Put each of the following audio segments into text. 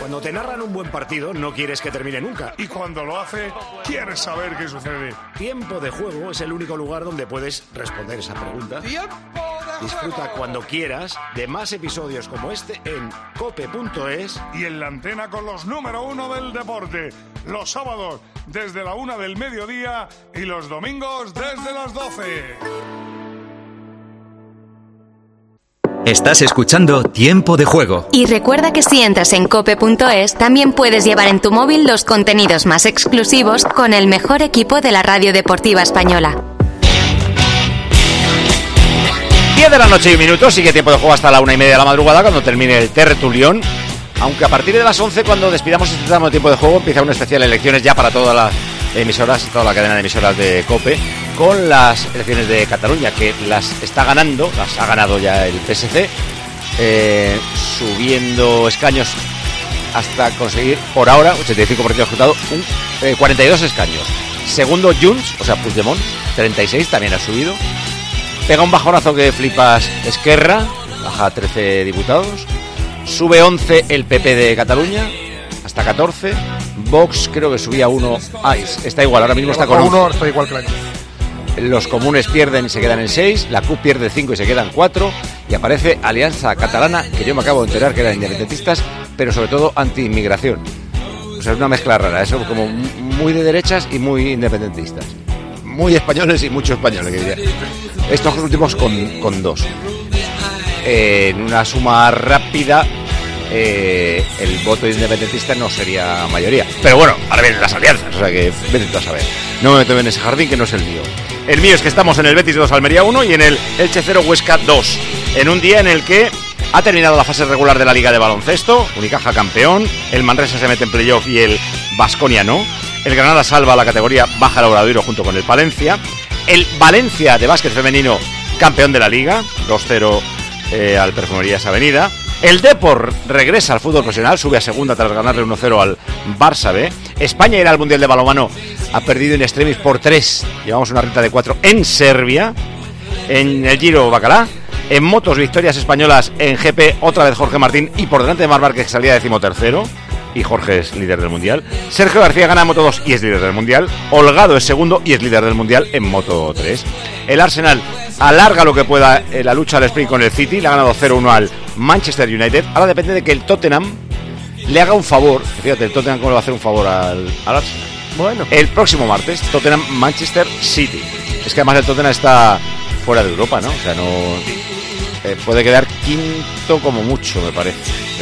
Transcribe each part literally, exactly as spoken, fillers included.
Cuando te narran un buen partido, no quieres que termine nunca. Y cuando lo hace, quieres saber qué sucede. Tiempo de Juego es el único lugar donde puedes responder esa pregunta. Disfruta cuando quieras de más episodios como este en cope punto es. Y en la antena con los número uno del deporte. Los sábados desde la una del mediodía y los domingos desde las doce. Estás escuchando Tiempo de Juego. Y recuerda que si entras en cope punto es, también puedes llevar en tu móvil los contenidos más exclusivos con el mejor equipo de la radio deportiva española. diez de la noche y un minuto, sigue Tiempo de Juego hasta la una y media de la madrugada cuando termine el tertulión. Aunque a partir de las once, cuando despidamos este tramo de Tiempo de Juego, empieza un especial de elecciones ya para todas las emisoras, toda la cadena de emisoras de COPE, con las elecciones de Cataluña, que las está ganando, las ha ganado ya el P S C, eh, subiendo escaños hasta conseguir, por ahora, ochenta y cinco por ciento ejecutado, un, eh, cuarenta y dos escaños. Segundo, Junts, o sea, Puigdemont, treinta y seis, también ha subido. Pega un bajonazo que flipas Esquerra, baja trece diputados. Sube once el P P de Cataluña, hasta catorce. Vox creo que subía uno. Ah, está igual, ahora mismo está con uno, está igual que el año. Los comunes pierden y se quedan en seis. La C U P pierde cinco y se quedan cuatro. Y aparece Alianza Catalana, que yo me acabo de enterar que eran independentistas, pero sobre todo anti-inmigración. O sea, es una mezcla rara, eso como muy de derechas y muy independentistas. Muy españoles y mucho españoles, que diría. Estos últimos con, con dos. Eh, en una suma rápida, eh, el voto independentista no sería mayoría. Pero bueno, ahora vienen las alianzas, o sea que vete tú a saber. No me meto en ese jardín que no es el mío. El mío es que estamos en el Betis dos, Almería uno y en el Elche cero, Huesca dos. En un día en el que ha terminado la fase regular de la Liga de Baloncesto, Unicaja campeón, el Manresa se mete en playoff y el Baskonia no. El Granada salva la categoría baja el Obradoiro junto con el Palencia. El Valencia de básquet femenino campeón de la Liga, dos cero eh, al Perfumerías Avenida. El Depor regresa al fútbol profesional, sube a segunda tras ganarle uno cero al Barça B. España irá al Mundial de Balonmano, ha perdido in extremis por tres, llevamos una renta de cuatro en Serbia. En el Giro Bacalá. En motos, victorias españolas en G P, otra vez Jorge Martín y por delante de Marc Márquez, que salía decimotercero. Y Jorge es líder del Mundial. Sergio García gana en Moto dos y es líder del Mundial. Holgado es segundo y es líder del Mundial en Moto tres. El Arsenal alarga lo que pueda en la lucha al sprint con el City. Le ha ganado cero uno al Manchester United. Ahora depende de que el Tottenham le haga un favor. Fíjate, el Tottenham cómo le va a hacer un favor al, al Arsenal. Bueno. El próximo martes, Tottenham-Manchester City. Es que además el Tottenham está fuera de Europa, ¿no? O sea, no... Eh, puede quedar quinto como mucho, me parece.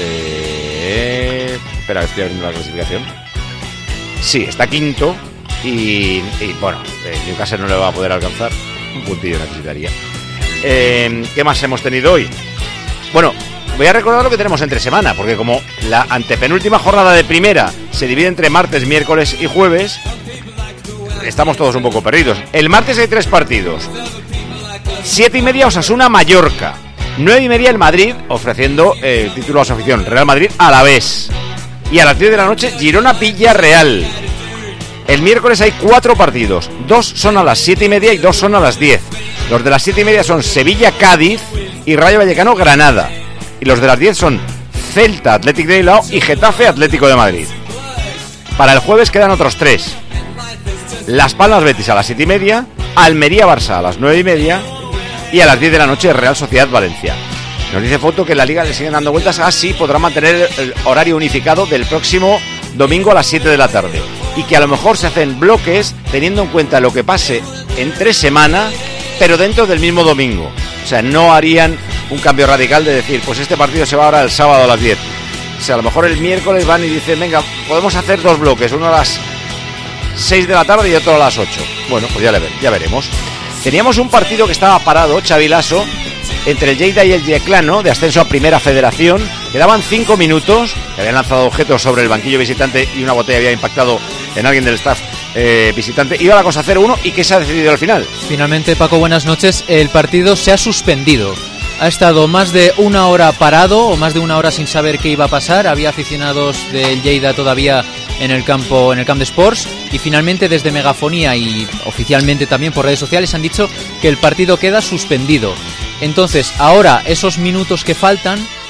Eh... Espera, estoy abriendo la clasificación. Sí, está quinto. Y, y bueno, eh, Newcastle no le va a poder alcanzar. Un puntillo necesitaría. Eh, ¿Qué más hemos tenido hoy? Bueno, voy a recordar lo que tenemos entre semana, porque como la antepenúltima jornada de primera se divide entre martes, miércoles y jueves, estamos todos un poco perdidos. El martes hay tres partidos. Siete y media Osasuna-Mallorca. Nueve y media el Madrid, ofreciendo eh, el título a su afición. Real Madrid a la vez. Y a las diez de la noche, Girona-Villarreal. El miércoles hay cuatro partidos. Dos son a las siete y media y dos son a las diez. Los de las siete y media son Sevilla-Cádiz y Rayo Vallecano-Granada. Y los de las diez son Celta-Athletic de Bilbao y Getafe-Atlético de Madrid. Para el jueves quedan otros tres. Las Palmas-Betis a las siete y media, Almería-Barça a las nueve y media y a las diez de la noche Real Sociedad-Valencia. Nos dice Foto que la Liga le siguen dando vueltas, así podrá mantener el horario unificado del próximo domingo a las siete de la tarde. Y que a lo mejor se hacen bloques teniendo en cuenta lo que pase entre semana, pero dentro del mismo domingo. O sea, no harían un cambio radical de decir, pues este partido se va ahora el sábado a las diez. O sea, a lo mejor el miércoles van y dicen, venga, podemos hacer dos bloques, uno a las seis de la tarde y otro a las ocho. Bueno, pues ya, le, ya veremos. Teníamos un partido que estaba parado, Xavi Lasso, entre el Lleida y el Yeclano, de ascenso a Primera Federación. Quedaban cinco minutos, que habían lanzado objetos sobre el banquillo visitante y una botella había impactado en alguien del staff eh, visitante. Iba la cosa cero uno, ¿y qué se ha decidido al final? Finalmente, Paco, buenas noches. El partido se ha suspendido. Ha estado más de una hora parado, o más de una hora sin saber qué iba a pasar. Había aficionados del Lleida todavía en el campo, en el Camp de Sports, y finalmente desde Megafonía y oficialmente también por redes sociales han dicho que el partido queda suspendido. Entonces, ahora esos minutos que faltan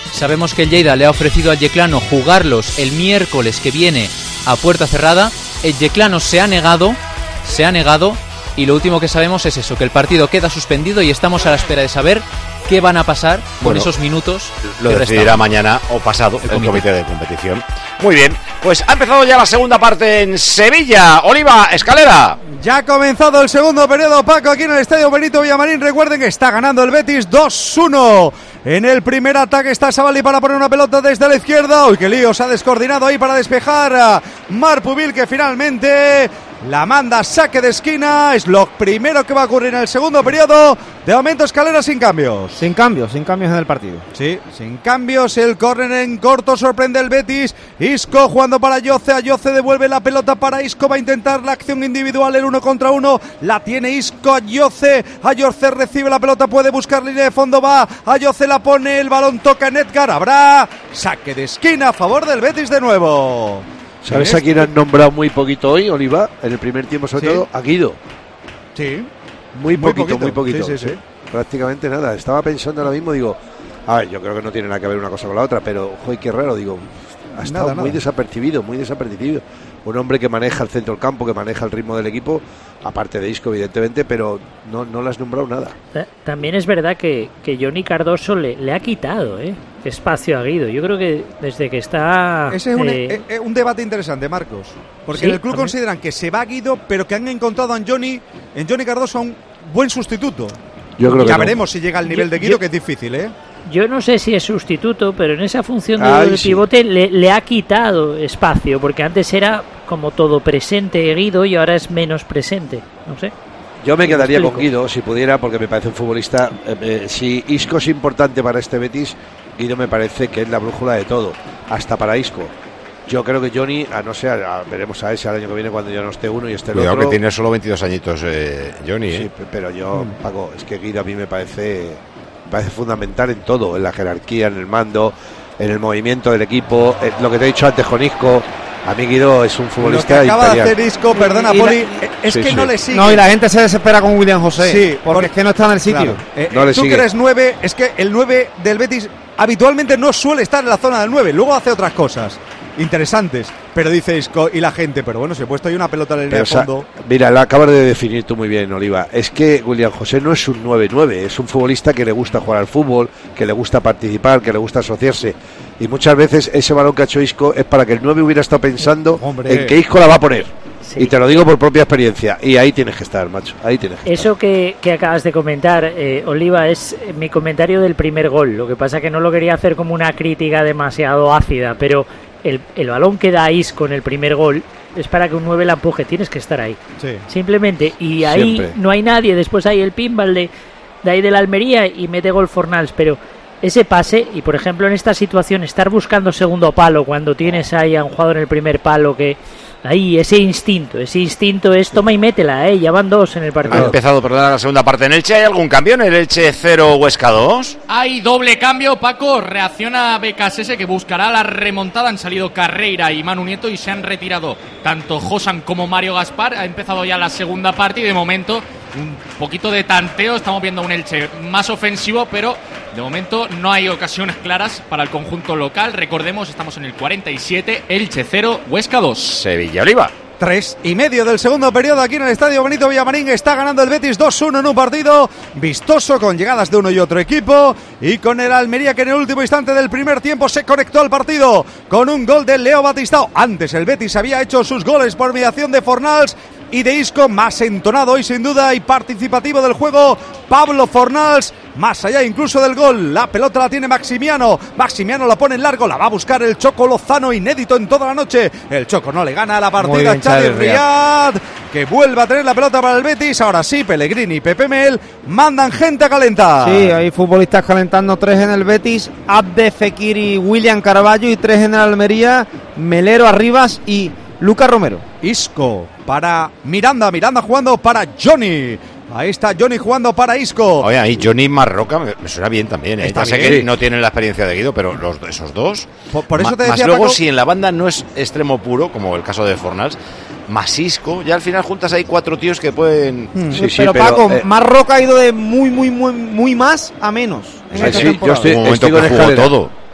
Sabemos que el Lleida le ha ofrecido al Yeclano jugarlos el miércoles que viene a puerta cerrada. El Yeclano se ha negado, se ha negado, y lo último que sabemos es eso, que el partido queda suspendido y estamos a la espera de saber qué van a pasar con bueno, esos minutos. Lo decidirá mañana o pasado el, el comité. comité de competición. Muy bien, pues ha empezado ya la segunda parte en Sevilla. Oliva, Escalera. Ya ha comenzado el segundo periodo, Paco, aquí en el Estadio Benito Villamarín. Recuerden que está ganando el Betis dos uno. En el primer ataque está Savali para poner una pelota desde la izquierda. Uy, qué lío, se ha descoordinado ahí para despejar a Marpubil, que finalmente la manda saque de esquina. Es lo primero que va a ocurrir en el segundo periodo. De momento, Escalera sin cambios. Sin cambios, sin cambios en el partido. Sí, sin cambios. El córner en corto sorprende el Betis. Isco jugando para Yoce. A Yoce devuelve la pelota para Isco. Va a intentar la acción individual, el uno contra uno. La tiene Isco a Yoce. A Yoce recibe la pelota, puede buscar línea de fondo. Va a Yoce, la pone. El balón toca en Edgar. Habrá saque de esquina a favor del Betis de nuevo. ¿Sabes a quién han nombrado muy poquito hoy, Oliva? En el primer tiempo, sobre ¿Sí? todo, a Guido. Sí. Muy poquito, muy poquito. Muy poquito. Sí, sí, sí. ¿Sí? Prácticamente nada. Estaba pensando ahora mismo, digo, a ver, yo creo que no tiene nada que ver una cosa con la otra, pero, joder, qué raro, digo, ha estado nada, muy nada. desapercibido, muy desapercibido. Un hombre que maneja el centro del campo, que maneja el ritmo del equipo, aparte de Isco, evidentemente, pero no, no le has nombrado nada. También es verdad que, que Johnny Cardoso le, le ha quitado ¿eh? espacio a Guido. Yo creo que desde que está... Ese es un, eh... eh, un debate interesante, Marcos. Porque ¿Sí? en el club ¿También? consideran que se va Guido, pero que han encontrado en Johnny, en Johnny Cardoso un buen sustituto. Yo creo ya que veremos no. si llega al nivel yo, de Guido, yo... que es difícil, ¿eh? Yo no sé si es sustituto, pero en esa función de Ay, del sí. pivote le, le ha quitado espacio, porque antes era como todo presente Guido y ahora es menos presente. No sé. Yo me quedaría ¿Me con Guido, si pudiera, porque me parece un futbolista. Eh, eh, si Isco es importante para este Betis, Guido me parece que es la brújula de todo, hasta para Isco. Yo creo que Johnny, a no ser, a, veremos a ese al año que viene cuando ya no esté uno y esté el Cuidado otro. que tiene solo veintidós añitos, eh, Johnny. ¿eh? Sí, pero yo, Paco, es que Guido a mí me parece, me parece fundamental en todo, en la jerarquía, en el mando, en el movimiento del equipo, eh, lo que te he dicho antes con Isco. A mí Guido es un futbolista Lo que acaba imperial. de hacer Isco, perdona, Y la- Poli, es sí, que sí. no le sigue. No, y la gente se desespera con William José. Sí, porque por- es que no está en el sitio. Claro. Eh, No le tú sigue. que eres nueve, es que el nueve del Betis habitualmente no suele estar en la zona del nueve, luego hace otras cosas interesantes, pero dice Isco y la gente, pero bueno, se ha puesto ahí una pelota en el Pero, o sea, fondo. mira, lo acabas de definir tú muy bien, Oliva. Es que William José no es un nueve nueve, es un futbolista que le gusta jugar al fútbol, que le gusta participar, que le gusta asociarse. Y muchas veces ese balón que ha hecho Isco es para que el nueve hubiera estado pensando Hombre. en que Isco la va a poner. Sí. Y te lo digo por propia experiencia. Y ahí tienes que estar, macho. Ahí tienes que Eso que, que acabas de comentar, eh, Oliva, es mi comentario del primer gol. Lo que pasa que no lo quería hacer como una crítica demasiado ácida, pero el, el balón que da Isco en el primer gol es para que un nueve la empuje, tienes que estar ahí. Sí. Simplemente, y ahí Siempre. no hay nadie, después hay el pinball de, de ahí de la Almería y mete gol Fornals, pero ese pase, y por ejemplo en esta situación estar buscando segundo palo cuando tienes ahí a un jugador en el primer palo, que ahí ese instinto, ese instinto es toma y métela, eh, ya van dos en el Ha partido. empezado, perdona, la segunda parte en Elche. ¿Hay algún cambio en el Elche cero Huesca dos? Hay doble cambio, Paco. Reacciona B K S S, que buscará la remontada. Han salido Carreira y Manu Nieto y se han retirado tanto Josan como Mario Gaspar. Ha empezado ya la segunda parte y de momento un poquito de tanteo. Estamos viendo un Elche más ofensivo, pero de momento no hay ocasiones claras para el conjunto local. Recordemos, estamos en el cuarenta y siete, Elche cero, Huesca dos. Sevilla Oliva. Tres y medio del segundo periodo aquí en el Estadio Benito Villamarín. Está ganando el Betis dos uno en un partido vistoso, con llegadas de uno y otro equipo, y con el Almería, que en el último instante del primer tiempo se conectó al partido con un gol de Leo Batistao. Antes el Betis había hecho sus goles por mediación de Fornals y de Isco. Más entonado y sin duda y participativo del juego Pablo Fornals, más allá incluso del gol. La pelota la tiene Maximiano, Maximiano la pone en largo, la va a buscar el Choco Lozano, inédito en toda la noche. El Choco no le gana a la partida, Xavi Riad, que vuelve a tener la pelota para el Betis. Ahora sí, Pellegrini y Pepe Mel mandan gente a calentar. Sí, hay futbolistas calentando, tres en el Betis, Abde, Fekiri, William Carballo, y tres en el Almería, Melero, Arribas y Lucas Romero. Isco para Miranda, Miranda jugando para Johnny. Ahí está Johnny jugando para Isco. Oye, ahí Johnny Marroca me, me suena bien también. ¿eh? Está Ya sé bien. que no tienen la experiencia de Guido, pero los, esos dos. Por, por eso Ma- te decía, más luego, Paco, si en la banda no es extremo puro, como el caso de Fornals, más Isco, ya al final juntas ahí cuatro tíos que pueden. Hmm. Sí, sí, pero, pero, Paco, eh, Marroca ha ido de muy, muy, muy, muy más a menos en Sí, esta sí, temporada. yo estoy- un momento estoy que con jugó Escalera. todo.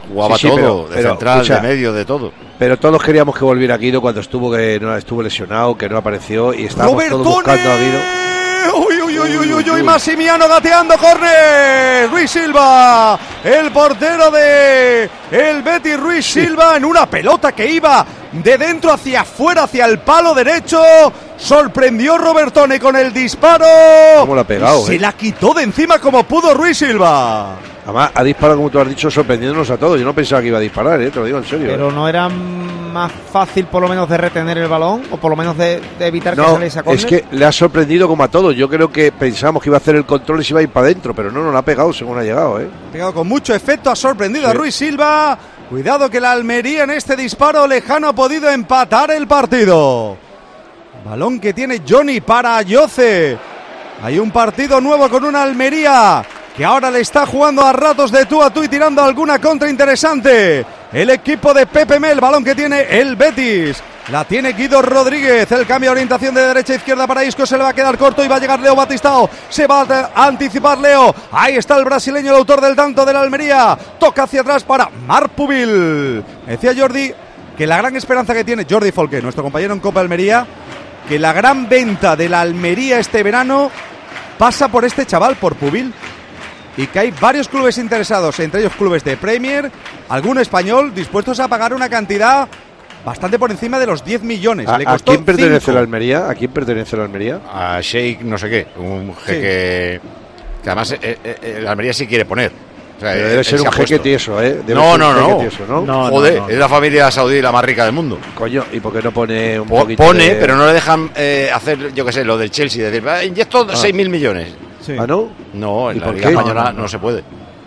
Jugaba sí, sí, todo, pero, de pero, central, escucha, de medio, de todo. Pero todos queríamos que volviera a Guido cuando estuvo que no estuvo lesionado, que no apareció y estábamos todos buscando a Guido. Uy, uy, uy, uy, uy, uy, Massimiano gateando, córner. Ruiz Silva, el portero de el Betis, Ruiz sí. Silva, en una pelota que iba de dentro hacia afuera, hacia el palo derecho. Sorprendió Robertone con el disparo. ¿Cómo la ha pegado? Se eh? la quitó de encima como pudo Ruiz Silva. Además, ha disparado, como tú has dicho, sorprendiéndonos a todos. Yo no pensaba que iba a disparar, ¿eh? Te lo digo en serio. Pero ¿eh? no era más fácil, por lo menos, de retener el balón o por lo menos de, de evitar no, que saliese a córner. Es que le ha sorprendido como a todos. Yo creo que pensábamos que iba a hacer el control y se iba a ir para adentro, pero no, no lo ha pegado según ha llegado, ¿eh? Ha pegado con mucho efecto, ha sorprendido sí. a Ruiz Silva. Cuidado que la Almería en este disparo lejano ha podido empatar el partido. Balón que tiene Johnny para Ayoce. Hay un partido nuevo con una Almería que ahora le está jugando a ratos de tú a tú y tirando alguna contra interesante. El equipo de Pepe Mel, balón que tiene el Betis. La tiene Guido Rodríguez. El cambio de orientación de derecha a izquierda para Isco. Se le va a quedar corto y va a llegar Leo Batistao. Se va a anticipar Leo. Ahí está el brasileño, el autor del tanto de la Almería. Toca hacia atrás para Marc Pubil. Decía Jordi que la gran esperanza que tiene Jordi Folqué, nuestro compañero en Copa Almería, que la gran venta de la Almería este verano pasa por este chaval, por Pubil. Y que hay varios clubes interesados, entre ellos clubes de Premier, algún español, dispuestos a pagar una cantidad bastante por encima de los diez millones. ¿A, Le ¿a costó quién pertenece cinco. la Almería? ¿A quién pertenece la Almería? A Sheikh no sé qué, un jeque sí. que además eh, eh, la Almería sí quiere poner. O sea, Pero debe él ser un jeque tieso, ¿eh? Debe no, ser no, un jeque no. Tieso, ¿no? no. Joder, no, no. es la familia saudí la más rica del mundo. Coño, ¿y por qué no pone un po poquito Pone, de... pero no le dejan eh, hacer, yo qué sé, lo del Chelsea, decir, ah, inyecto ah. seis mil millones. Sí. ¿Ah, no? No, en ¿Y la por Liga qué? Española no, no, no. no se puede.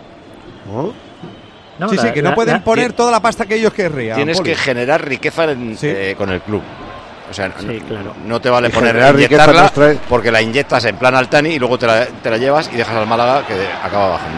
¿No? No, sí, la, sí, que no la, pueden la, poner la, toda la pasta que ellos querrían. Tienes Poli. que generar riqueza en, sí. eh, con el club. O sea, sí, no, claro. no te vale y poner inyectarla porque la inyectas en plan Altani y luego te la, te la llevas y dejas al Málaga que de, acaba bajando.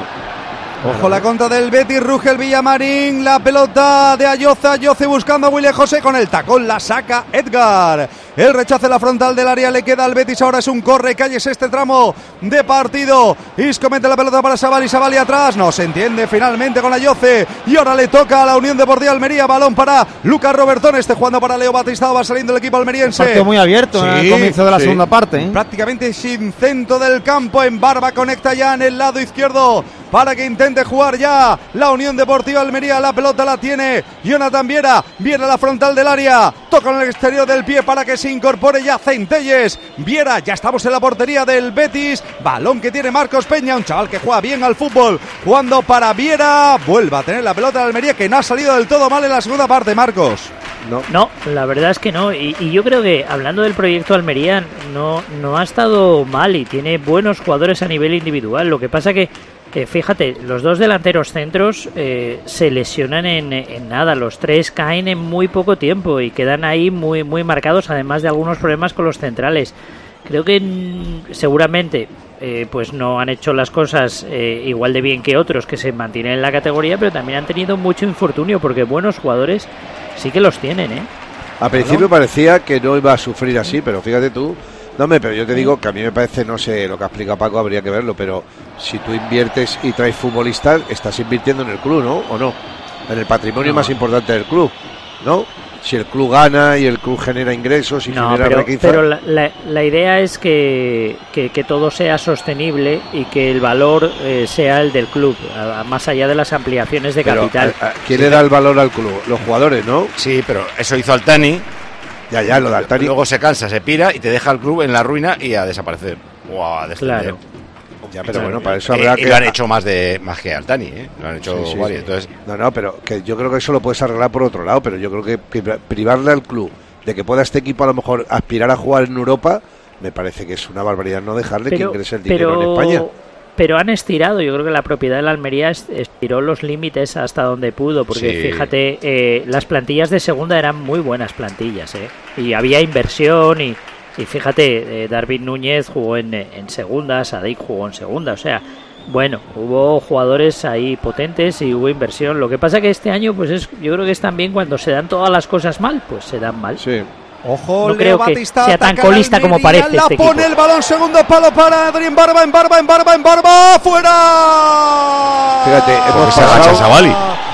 Ojo la contra del Betis, ruge el Villamarín, la pelota de Ayoce, Ayoce buscando a William José con el tacón, la saca Edgar. El rechace en la frontal del área le queda al Betis, ahora es un corre, calles este tramo de partido. Isco mete la pelota para Savali, Savali atrás, no se entiende finalmente con Ayoce y ahora le toca a la Unión Deportiva Almería, balón para Lucas Robertón, este jugando para Leo Batistao, va saliendo el equipo almeriense. Un partido muy abierto sí, en el comienzo de la sí. segunda parte. ¿eh? Prácticamente sin centro del campo, en Barba conecta ya en el lado izquierdo para que intente jugar ya la Unión Deportiva Almería. La pelota la tiene Jonathan Viera, viene a la frontal del área, toca en el exterior del pie para que se incorpore ya Centelles. Viera, ya estamos en la portería del Betis, balón que tiene Marcos Peña, un chaval que juega bien al fútbol, jugando para Viera, vuelve a tener la pelota de Almería, que no ha salido del todo mal en la segunda parte, Marcos. No, no la verdad es que no, y, y yo creo que hablando del proyecto Almería no, no ha estado mal y tiene buenos jugadores a nivel individual, lo que pasa que Eh, fíjate, los dos delanteros centros eh, se lesionan en, en nada, los tres caen en muy poco tiempo y quedan ahí muy, muy marcados, además de algunos problemas con los centrales. Creo que mm, seguramente eh, pues no han hecho las cosas eh, igual de bien que otros que se mantienen en la categoría, pero también han tenido mucho infortunio porque buenos jugadores sí que los tienen, ¿eh? A principio parecía que no iba a sufrir así, pero fíjate tú. No, pero yo te digo que a mí me parece, no sé, lo que ha explicado Paco habría que verlo, pero si tú inviertes y traes futbolistas, estás invirtiendo en el club, ¿no? ¿O no? En el patrimonio no. más importante del club, ¿no? Si el club gana y el club genera ingresos y no, genera pero, riqueza... pero la, la, la idea es que, que, que todo sea sostenible y que el valor eh, sea el del club, a, a, más allá de las ampliaciones de pero, capital. A, a, ¿Quién sí, le da el valor al club? Los jugadores, ¿no? Sí, pero eso hizo Altani. Ya, ya, lo de Altani. Luego se cansa, se pira y te deja el club en la ruina y a desaparecer. O a descender. Claro. Ya, pero bueno, para eso eh, habrá y que... Y lo han hecho más de más que Altani, ¿eh? Lo han hecho sí, sí, varios. Sí. Entonces... No, no, pero que yo creo que eso lo puedes arreglar por otro lado, pero yo creo que privarle al club de que pueda este equipo a lo mejor aspirar a jugar en Europa, me parece que es una barbaridad no dejarle pero, que ingrese el dinero pero... en España. Pero han estirado, yo creo que la propiedad de la Almería estiró los límites hasta donde pudo, porque sí. fíjate, eh, las plantillas de segunda eran muy buenas plantillas, ¿eh? Y había inversión y, y fíjate, eh, Darwin Núñez jugó en, en segunda, Sadik jugó en segunda, o sea, bueno, hubo jugadores ahí potentes y hubo inversión. Lo que pasa que este año, pues es, yo creo que es también cuando se dan todas las cosas mal, pues se dan mal. Sí. Ojo, no creo que sea tan colista como parece. La este pone equipo. El balón, segundo palo para Adrien Barba, en Barba, en Barba, en Barba, fuera. Fíjate, hemos pasado.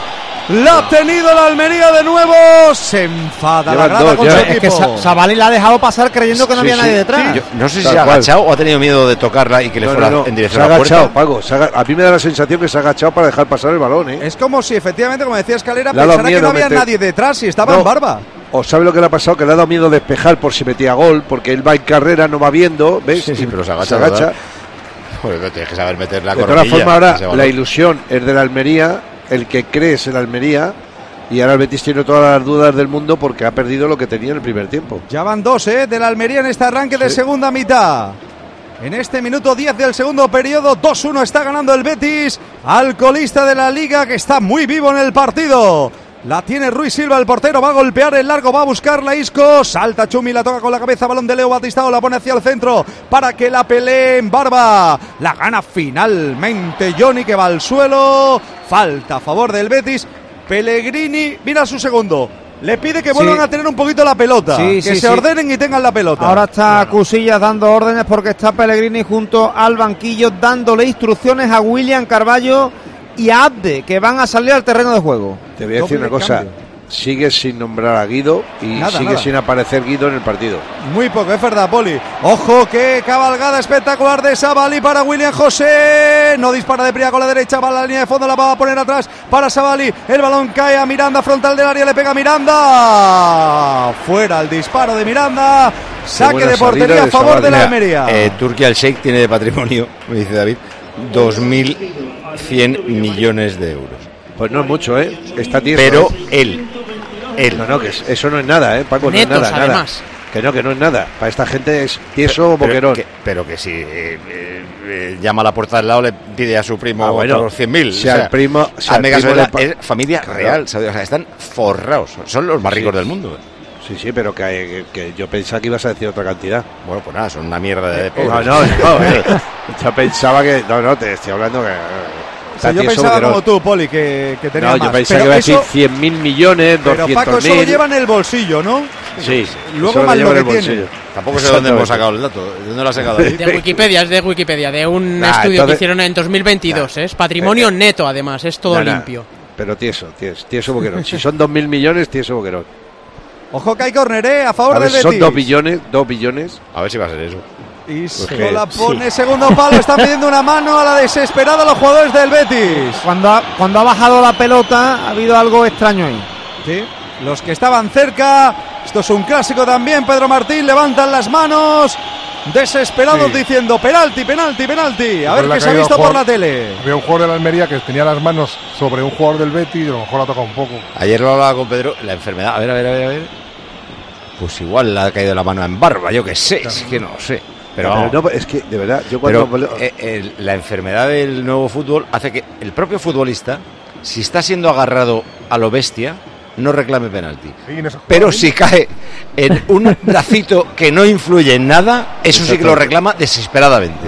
La ha tenido la Almería de nuevo. Se enfada la grada con su equipo. Es que Savali la ha dejado pasar creyendo que no sí, había sí. nadie detrás. Yo, no sé si se ha agachado o ha tenido miedo de tocarla y que le no, fuera no, no. en dirección a la puerta. Paco, se ha agachado, Paco. A mí me da la sensación que se ha agachado para dejar pasar el balón, ¿eh? Es como si efectivamente, como decía Escalera, pensara que no había meter... nadie detrás y estaba no. en Barba. ¿O sabe lo que le ha pasado? Que le ha dado miedo despejar por si metía gol, porque él va en carrera, no va viendo, ¿ves? Sí, sí, pero se agacha. Se agacha. Joder, tienes que saber meter la de todas formas, ahora la ilusión es de la Almería, el que cree es el Almería, y ahora el Betis tiene todas las dudas del mundo porque ha perdido lo que tenía en el primer tiempo. Ya van dos, ¿eh? De la Almería en este arranque sí. de segunda mitad. En este minuto diez del segundo periodo, dos uno está ganando el Betis al colista de la Liga, que está muy vivo en el partido. La tiene Ruiz Silva, el portero, va a golpear el largo, va a buscarla Isco, salta Chumi, la toca con la cabeza, balón de Leo Batistao, la pone hacia el centro para que la pelee en Barba, la gana finalmente Johnny, que va al suelo, falta a favor del Betis, Pellegrini, mira su segundo, le pide que vuelvan sí. a tener un poquito la pelota, sí, que sí, se sí. ordenen y tengan la pelota. Ahora está claro. Cusillas dando órdenes porque está Pellegrini junto al banquillo dándole instrucciones a William Carballo y a Abde, que van a salir al terreno de juego. Te voy a decir una cosa, cambio. Sigue sin nombrar a Guido y nada, sigue nada. sin aparecer Guido en el partido. Muy poco, es verdad, Poli. Ojo, que cabalgada espectacular de Savali para William José. No dispara de primera con la derecha, va a la línea de fondo, la va a poner atrás para Savali. El balón cae a Miranda, frontal del área, le pega a Miranda. Fuera el disparo de Miranda. Saque de portería a favor de la Almería. Eh, Turquía, el Sheikh, tiene de patrimonio, me dice David, dos mil cien millones de euros. Pues no es mucho, ¿eh? Está tieso. Pero ¿eh? él, él. No, no, que eso no es nada, ¿eh, Paco? Netos, no es nada, además. Nada. Que no, que no es nada. Para esta gente es tieso o boquerón. Que, pero que si eh, eh, llama a la puerta del lado, le pide a su primo ah, bueno, los cien mil. Si o sea, al primo... Si al primo le... Es familia claro. real, ¿sabes? O sea, están forrados. Son los más ricos sí. del mundo. Sí, sí, pero que, que yo pensaba que ibas a decir otra cantidad. Bueno, pues nada, son una mierda de pobres. No, no, no. eh. Yo pensaba que... No, no, te estoy hablando que... O sea, yo pensaba como no. tú, Poli, que, que tenía no, más. Yo pensaba pero que iba a decir cien mil millones, doscientos mil. Pero Paco, eso lo lleva en el bolsillo, ¿no? Sí. Luego más lo que tiene. Tampoco sé de dónde hemos sacado el dato. ¿De dónde lo has sacado? Ahí? De Wikipedia, es de Wikipedia, de un nah, estudio entonces, que hicieron en dos mil veintidós. Nah, es patrimonio eh, neto, además, es todo nah, limpio. Nah, pero tieso, tieso, tieso boquerón. Si son dos mil millones, tieso boquerón. Ojo que hay córner, ¿eh? A favor a del ver, Betis. Son dos billones, dos billones. A ver si va a ser eso. Y se la pone sí. segundo palo, están pidiendo una mano a la desesperada los jugadores del Betis. Cuando ha, cuando ha bajado la pelota ha habido algo extraño ahí. Sí, los que estaban cerca, esto es un clásico también, Pedro Martín, levantan las manos, desesperados sí. diciendo penalti, penalti, penalti. A ver qué se ha visto por la tele. Había un jugador de la Almería que tenía las manos sobre un jugador del Betis y a lo mejor la toca un poco. Ayer lo hablaba con Pedro, la enfermedad, a ver, a ver, a ver, a ver. Pues igual le ha caído la mano en Barba, yo qué sé, es que no sé. Pero, no, pero no, es que de verdad yo cuando pero, eh, el, la enfermedad del nuevo fútbol hace que el propio futbolista, si está siendo agarrado a lo bestia, no reclame penalti. Sí, pero si cae en un bracito que no influye en nada, eso sí que lo reclama desesperadamente.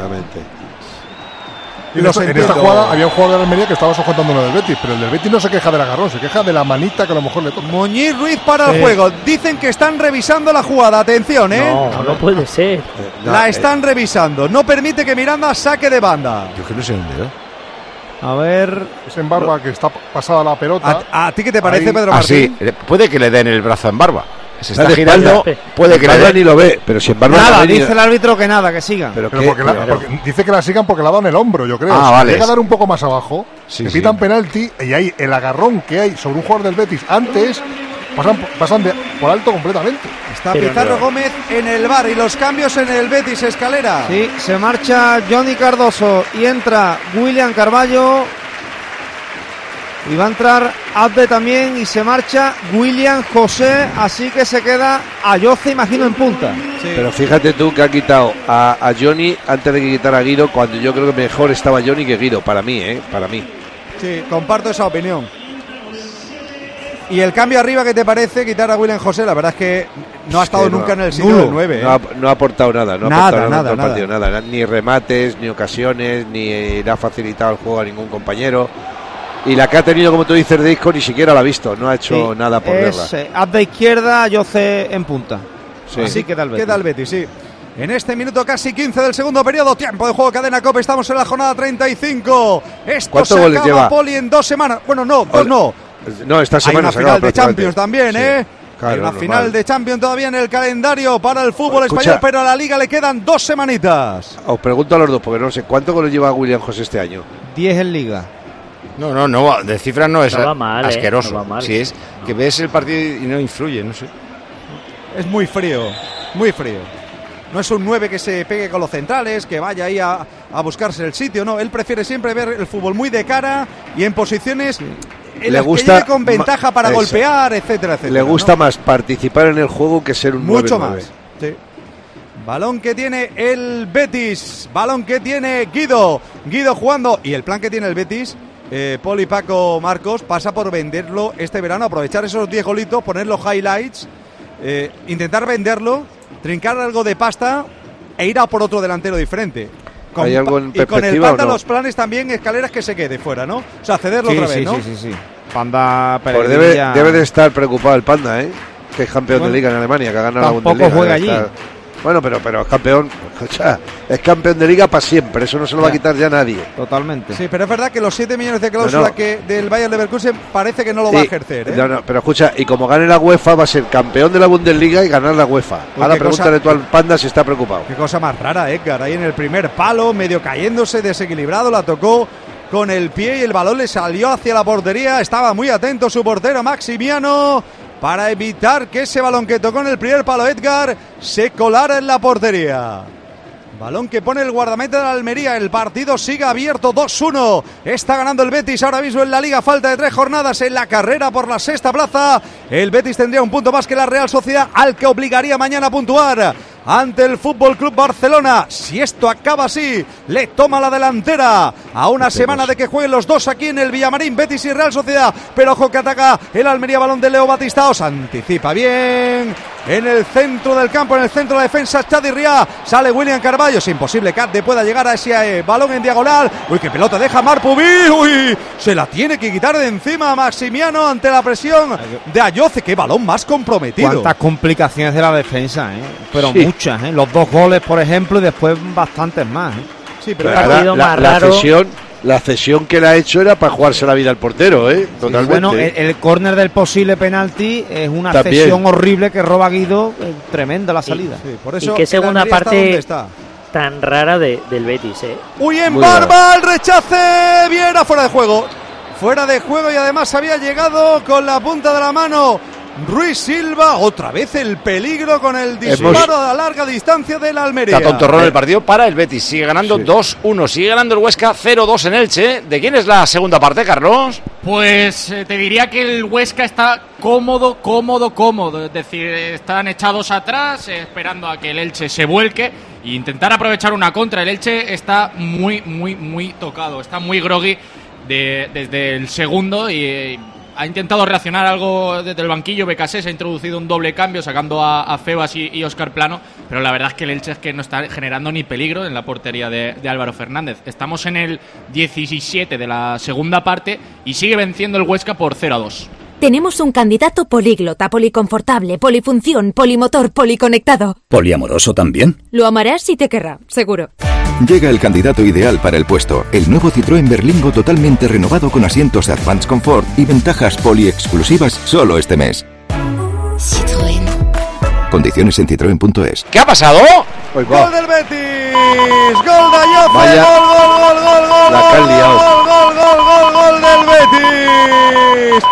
Y en, esta, en esta jugada había un jugador de la Almería que estaba sujetando uno del Betis, pero el del Betis no se queja del agarrón, se queja de la manita que a lo mejor le toca. Muñiz Ruiz para sí. el juego. Dicen que están revisando la jugada. Atención, ¿eh? No, no, no puede ser. Eh, no, la están eh. revisando. No permite que Miranda saque de banda. Yo que no sé dónde, ¿eh? A ver... Es en Barba que está pasada la pelota. ¿A, a ti qué te parece, ahí. Ah, Pedro Martín? sí. Puede que le den el brazo en Barba. Se está de girando, espalda. puede que le den. Ni lo ve, pero si en Barba nada, no dice el árbitro que nada, que sigan. Pero, pero porque la, porque dice que la sigan porque la dan el hombro, yo creo. Ah, si vale. llega a dar un poco más abajo, sí, le sí. pitan penalti y ahí el agarrón que hay sobre un jugador del Betis antes pasan, pasan de, por alto completamente. Está Pizarro Gómez en el bar y los cambios en el Betis, Escalera. Sí, se marcha Johnny Cardoso y entra William Carballo. Y va a entrar Abde también y se marcha William José, así que se queda Ayoce, imagino, en punta. Sí. Pero fíjate tú que ha quitado a, a Johnny antes de que quitara a Guido, cuando yo creo que mejor estaba Johnny que Guido, para mí, ¿eh? Para mí. Sí, comparto esa opinión. Y el cambio arriba, ¿qué te parece? Quitar a William José, la verdad es que no ha estado sí, no, nunca en el sitio del nueve. ¿eh? No, ha, no ha aportado nada, no nada, ha aportado nada, nada, nada. Partido, nada. Ni remates, ni ocasiones, ni le ha facilitado el juego a ningún compañero. Y la que ha tenido, como tú dices, de Isco, ni siquiera la ha visto, no ha hecho sí, nada por es, verla. Eh, Abde izquierda, Ayoce en punta. Sí. Así queda el Betis. Queda el Betis, sí. En este minuto casi quince del segundo periodo, tiempo de juego, Cadena COPE, estamos en la jornada treinta y cinco. Esto se acaba, lleva? Poli, en dos semanas. Bueno, no, dos no. No, esta semana hay una final de Champions también, sí. ¿eh? Claro, hay una normal. final de Champions todavía en el calendario para el fútbol Escucha, español, pero a la Liga le quedan dos semanitas. Os pregunto a los dos, porque no sé, ¿cuánto goles lleva William José este año? diez en Liga. No, no, no, de cifras no es no va mal, asqueroso. Eh, no va mal. Si es que ves el partido y no influye, no sé. Es muy frío, muy frío. No es un nueve que se pegue con los centrales, que vaya ahí a, a buscarse el sitio, no. Él prefiere siempre ver el fútbol muy de cara y en posiciones en le las gusta que llegue con ventaja para esa. golpear, etcétera, etcétera. Le gusta ¿no? más participar en el juego que ser un mucho nueve, más. Sí. Balón que tiene el Betis, balón que tiene Guido, Guido jugando, y el plan que tiene el Betis, eh, Poli, Paco, Marcos, pasa por venderlo este verano, aprovechar esos diez golitos, poner los highlights, eh, intentar venderlo, trincar algo de pasta e ir a por otro delantero diferente. Con, ¿Hay algo en y con el perspectiva Panda o no? los planes también, Escaleras, que se quede fuera, ¿no? O sea, cederlo Sí, otra sí, vez, ¿no? sí, sí, sí. Panda Pues debe, debe de estar preocupado el Panda, ¿eh? Que es campeón Bueno, de Liga en Alemania, que ha ganado la tampoco Bundesliga. juega debe allí. estar- Bueno, pero, pero es campeón, o sea, es campeón de Liga para siempre, eso no se lo va a quitar ya nadie. Totalmente. Sí, pero es verdad que los siete millones de cláusula No, no. que del Bayer Leverkusen parece que no lo Sí, va a ejercer, ¿eh? no, no, pero escucha, y como gane la UEFA va a ser campeón de la Bundesliga y ganar la UEFA. Uy, Ahora qué pregúntale cosa- tú al Panda si está preocupado. Qué cosa más rara, Edgar. Ahí en el primer palo, medio cayéndose, desequilibrado, la tocó con el pie y el balón le salió hacia la portería. Estaba muy atento su portero Maximiano para evitar que ese balón que tocó en el primer palo Edgar se colara en la portería. Balón que pone el guardameta de la Almería. El partido sigue abierto, dos uno. Está ganando el Betis ahora mismo en la Liga. Falta de tres jornadas en la carrera por la sexta plaza. El Betis tendría un punto más que la Real Sociedad, al que obligaría mañana a puntuar ante el Fútbol Club Barcelona. Si esto acaba así, le toma la delantera a una semana de que jueguen los dos aquí en el Villamarín, Betis y Real Sociedad. Pero ojo que ataca el Almería, balón de Leo Batistao, se anticipa bien en el centro del campo, en el centro de la defensa, Chadi Riá, sale William Carballo, es imposible que Abde pueda llegar a ese eh, balón en diagonal. Uy, qué pelota deja Marpubi, uy, se la tiene que quitar de encima a Maximiano ante la presión de Ayoce. Qué balón más comprometido. Cuántas complicaciones de la defensa, ¿eh? Pero Sí. muchas, ¿eh? Los dos goles, por ejemplo, y después bastantes más, ¿eh? Sí, pero el Ahora, partido la, más la raro. cesión, la cesión que le ha hecho era para jugarse la vida al portero, ¿eh? Totalmente. Bueno, el, el córner del posible penalti es una También. cesión horrible que roba Guido, eh, tremenda la salida. Sí, por Y eso qué el segunda Almería está parte donde está. tan rara de, del Betis, ¿eh? Uy, en Muy Barba, el rechace, Viera fuera de juego. Fuera de juego y además había llegado con la punta de la mano Ruiz Silva. Otra vez el peligro con el disparo Hemos- a larga distancia del Almería. Está tontorrón el partido para el Betis. Sigue ganando Sí. dos uno. Sigue ganando el Huesca cero dos en Elche. ¿De quién es la segunda parte, Carlos? Pues eh, te diría que el Huesca está cómodo, cómodo, cómodo. Es decir, están echados atrás, eh, esperando a que el Elche se vuelque e intentar aprovechar una contra. El Elche está muy, muy, muy tocado. Está muy groggy de- desde el segundo y eh, ha intentado reaccionar algo desde el banquillo. Becasés ha introducido un doble cambio sacando a, a Febas y, y Óscar Plano, pero la verdad es que el Elche es que no está generando ni peligro en la portería de, de Álvaro Fernández. Estamos en el diecisiete de la segunda parte y sigue venciendo el Huesca por cero a dos. Tenemos un candidato políglota, policonfortable, polifunción, polimotor, policonectado. ¿Poliamoroso también? Lo amarás y te querrá, seguro. Llega el candidato ideal para el puesto, el nuevo Citroën Berlingo totalmente renovado con asientos de Advanced Comfort y ventajas poli exclusivas solo este mes. Citroën. Condiciones en citroen punto es. ¿Qué ha pasado? Pues va. Gol del Betis, gol de Ayoce, Vaya. gol, gol, gol, gol, gol, La que han liado. gol, gol, gol, gol, gol del Betis,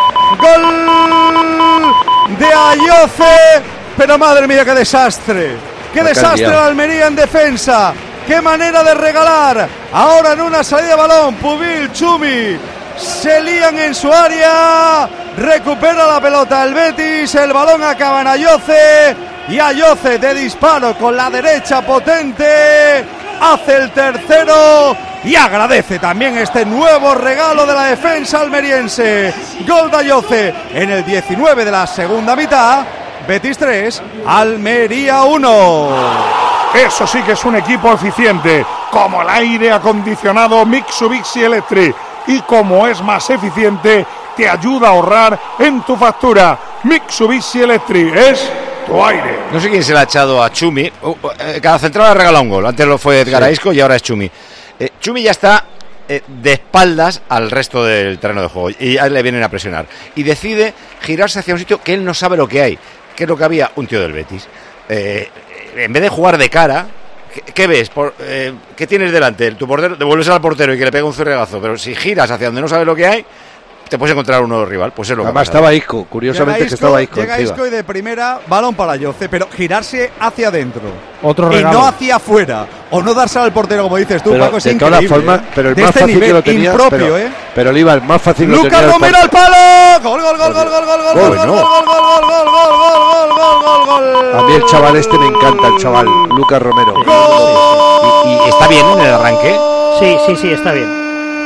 gol de Ayoce, pero madre mía qué desastre, qué La que han desastre liado. la Almería en defensa, qué manera de regalar, ahora en una salida de balón, Pubil, Chumi, se lían en su área, recupera la pelota el Betis, el balón acaba en Ayoce y Ayoce de disparo con la derecha potente hace el tercero y agradece también este nuevo regalo de la defensa almeriense. Gol de Ayoce en el diecinueve de la segunda mitad, Betis tres, Almería uno. Eso sí que es un equipo eficiente, como el aire acondicionado Mitsubishi Electric. Y como es más eficiente, te ayuda a ahorrar en tu factura. Mitsubishi Electric es tu aire. No sé quién se la ha echado a Chumi. Uh, uh, eh, cada central ha regalado un gol. Antes lo fue Edgar Sí. Aisco y ahora es Chumi. Eh, Chumi ya está eh, de espaldas al resto del terreno de juego y a él le vienen a presionar. Y decide girarse hacia un sitio que él no sabe lo que hay, que es lo que había un tío del Betis. Eh, en vez de jugar de cara, ¿qué, qué ves? Por, eh, ¿Qué tienes delante? Tu portero, devuelves al portero y que le pega un zurregazo, pero si giras hacia donde no sabes lo que hay, te puedes encontrar un nuevo rival, pues es lo que además estaba Isco, curiosamente Isco, que estaba Isco llega encima. Isco y de primera, balón para Yoce, pero girarse hacia adentro. Otro regalo. Y no hacia afuera, o no dársela al portero como dices tú, pero, Paco, es de increíble. todas formas, pero el de más este fácil nivel que lo tenía, impropio, pero, ¿eh? pero Oliva, el más fácil lo Lucas tenía Romero al palo, gol, gol, gol, gol, gol, gol, gol, gol, gol, gol, gol, gol, gol, gol, gol, gol, gol. A mí el chaval este me encanta, el chaval, Lucas Romero. ¿Y, y está bien en el arranque? Sí, sí, sí, está bien.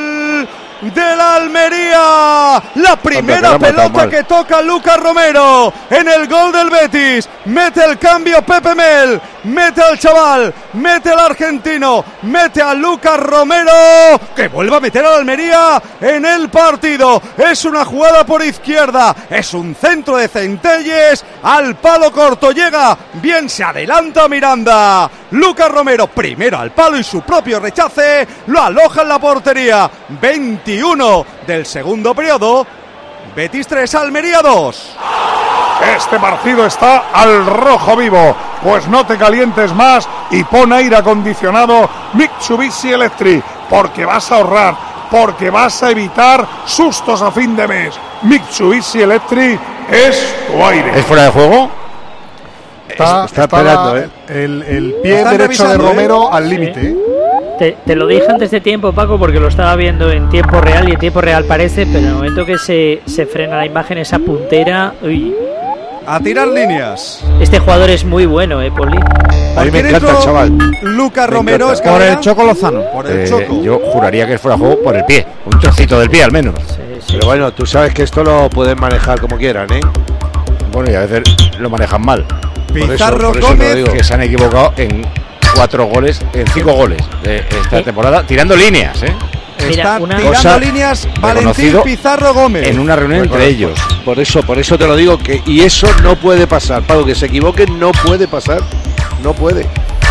De la Almería, la primera pelota que toca Lucas Romero en el gol del Betis, mete el cambio Pepe Mel, mete al chaval, mete al argentino, mete a Lucas Romero, que vuelve a meter a la Almería en el partido. Es una jugada por izquierda, es un centro de Centelles, al palo corto llega, bien se adelanta Miranda. Lucas Romero primero al palo y su propio rechace lo aloja en la portería. veintiuno del segundo periodo, Betis tres, Almería dos. Este partido está al rojo vivo, pues no te calientes más y pon aire acondicionado Mitsubishi Electric, porque vas a ahorrar, porque vas a evitar sustos a fin de mes. Mitsubishi Electric es tu aire. ¿Es fuera de juego? Está, está esperando, ¿eh? El, el pie derecho de Romero, ¿eh? Al límite. Sí. Te, te lo dije antes de tiempo, Paco, porque lo estaba viendo en tiempo real y en tiempo real parece, pero en el momento que se, se frena la imagen, esa puntera, uy. A tirar líneas. Este jugador es muy bueno, ¿eh, Poli? A mí me encanta el chaval. Lucas Romero es por el Choco Lozano. Por el eh, Choco. Yo juraría que es fuera de juego por el pie, un trocito del pie al menos. Sí, sí. Pero bueno, tú sabes que esto lo pueden manejar como quieran, ¿eh? Bueno, y a veces lo manejan mal. Pizarro por eso, por eso Gómez, digo, que se han equivocado en cuatro goles, en cinco goles de esta temporada, tirando líneas, ¿eh? Están una tirando cosa líneas Valentín Pizarro Gómez. En una reunión Bueno, entre ellos. Por eso, por eso te lo digo, que y eso no puede pasar, Pablo, que se equivoquen no puede pasar, no puede.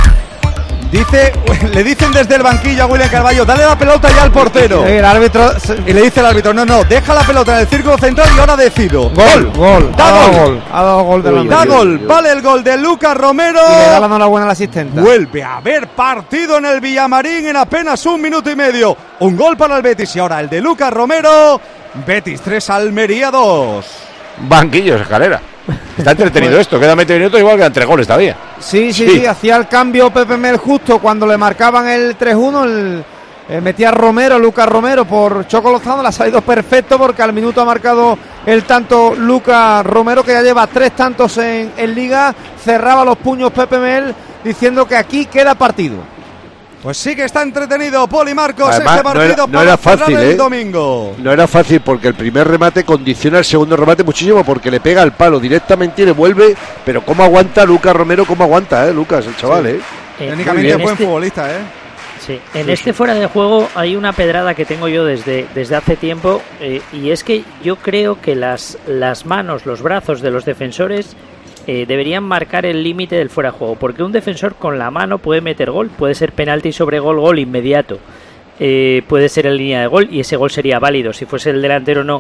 Dice, le dicen desde el banquillo a William Carballo, dale la pelota ya al portero. El árbitro. Y le dice el árbitro, no, no, deja la pelota en el círculo central y ahora decido. Gol, gol. Da Ha dado gol. gol. Ha dado gol de la Da Almería. gol, vale el gol de Lucas Romero. Y le da la enhorabuena al asistente. Vuelve a haber partido en el Villamarín en apenas un minuto y medio. Un gol para el Betis y ahora el de Lucas Romero. Betis tres, Almería dos. Banquillos, escalera. Está entretenido esto, quedan veinte minutos, igual quedan tres goles todavía. Sí, sí, Sí. sí, hacía el cambio Pepe Mel justo cuando le marcaban el tres uno, el, eh, metía Romero, Lucas Romero por Choco Lozano, le ha salido perfecto porque al minuto ha marcado el tanto Lucas Romero, que ya lleva tres tantos en, en Liga, cerraba los puños Pepe Mel diciendo que aquí queda partido. Pues sí que está entretenido Poli Marcos. Además, este partido no era, no para era cerrar fácil, el ¿eh? domingo. No era fácil porque el primer remate condiciona el segundo remate muchísimo porque le pega al palo directamente y le vuelve. Pero cómo aguanta Lucas Romero, cómo aguanta, ¿eh? Lucas, el chaval, ¿eh? Eh, Técnicamente en buen este- futbolista, ¿eh? Sí, en este fuera de juego hay una pedrada que tengo yo desde, desde hace tiempo eh, y es que yo creo que las, las manos, los brazos de los defensores eh, deberían marcar el límite del fuera de juego, porque un defensor con la mano puede meter gol, puede ser penalti sobre gol, gol inmediato, eh, puede ser en línea de gol y ese gol sería válido si fuese el delantero o no,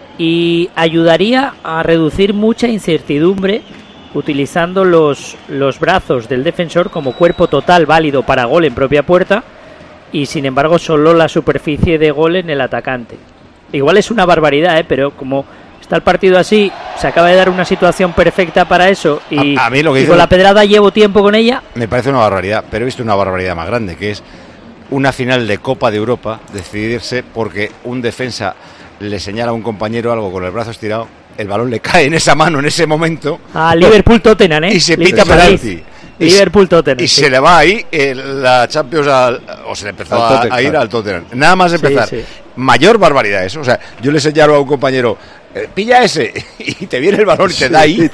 y ayudaría a reducir mucha incertidumbre utilizando los, los brazos del defensor como cuerpo total válido para gol en propia puerta y sin embargo solo la superficie de gol en el atacante. Igual es una barbaridad, ¿eh? Pero como está el partido así, se acaba de dar una situación perfecta para eso y, A- a mí lo que y dice- con la pedrada llevo tiempo con ella. Me parece una barbaridad, pero he visto una barbaridad más grande, que es una final de Copa de Europa decidirse porque un defensa le señala a un compañero algo con el brazo estirado, el balón le cae en esa mano en ese momento. A Liverpool-Tottenham, ¿eh? Y se Liverpool- pita penalti. Y se- Liverpool-Tottenham. Y sí. se le va ahí eh, la Champions al, o se le empezó Al a, Tottenham, a ir claro. al Tottenham. Nada más empezar. Sí, sí. Mayor barbaridad eso. O sea, yo le señalo a un compañero, eh, pilla ese, y te viene el balón y te da ahí.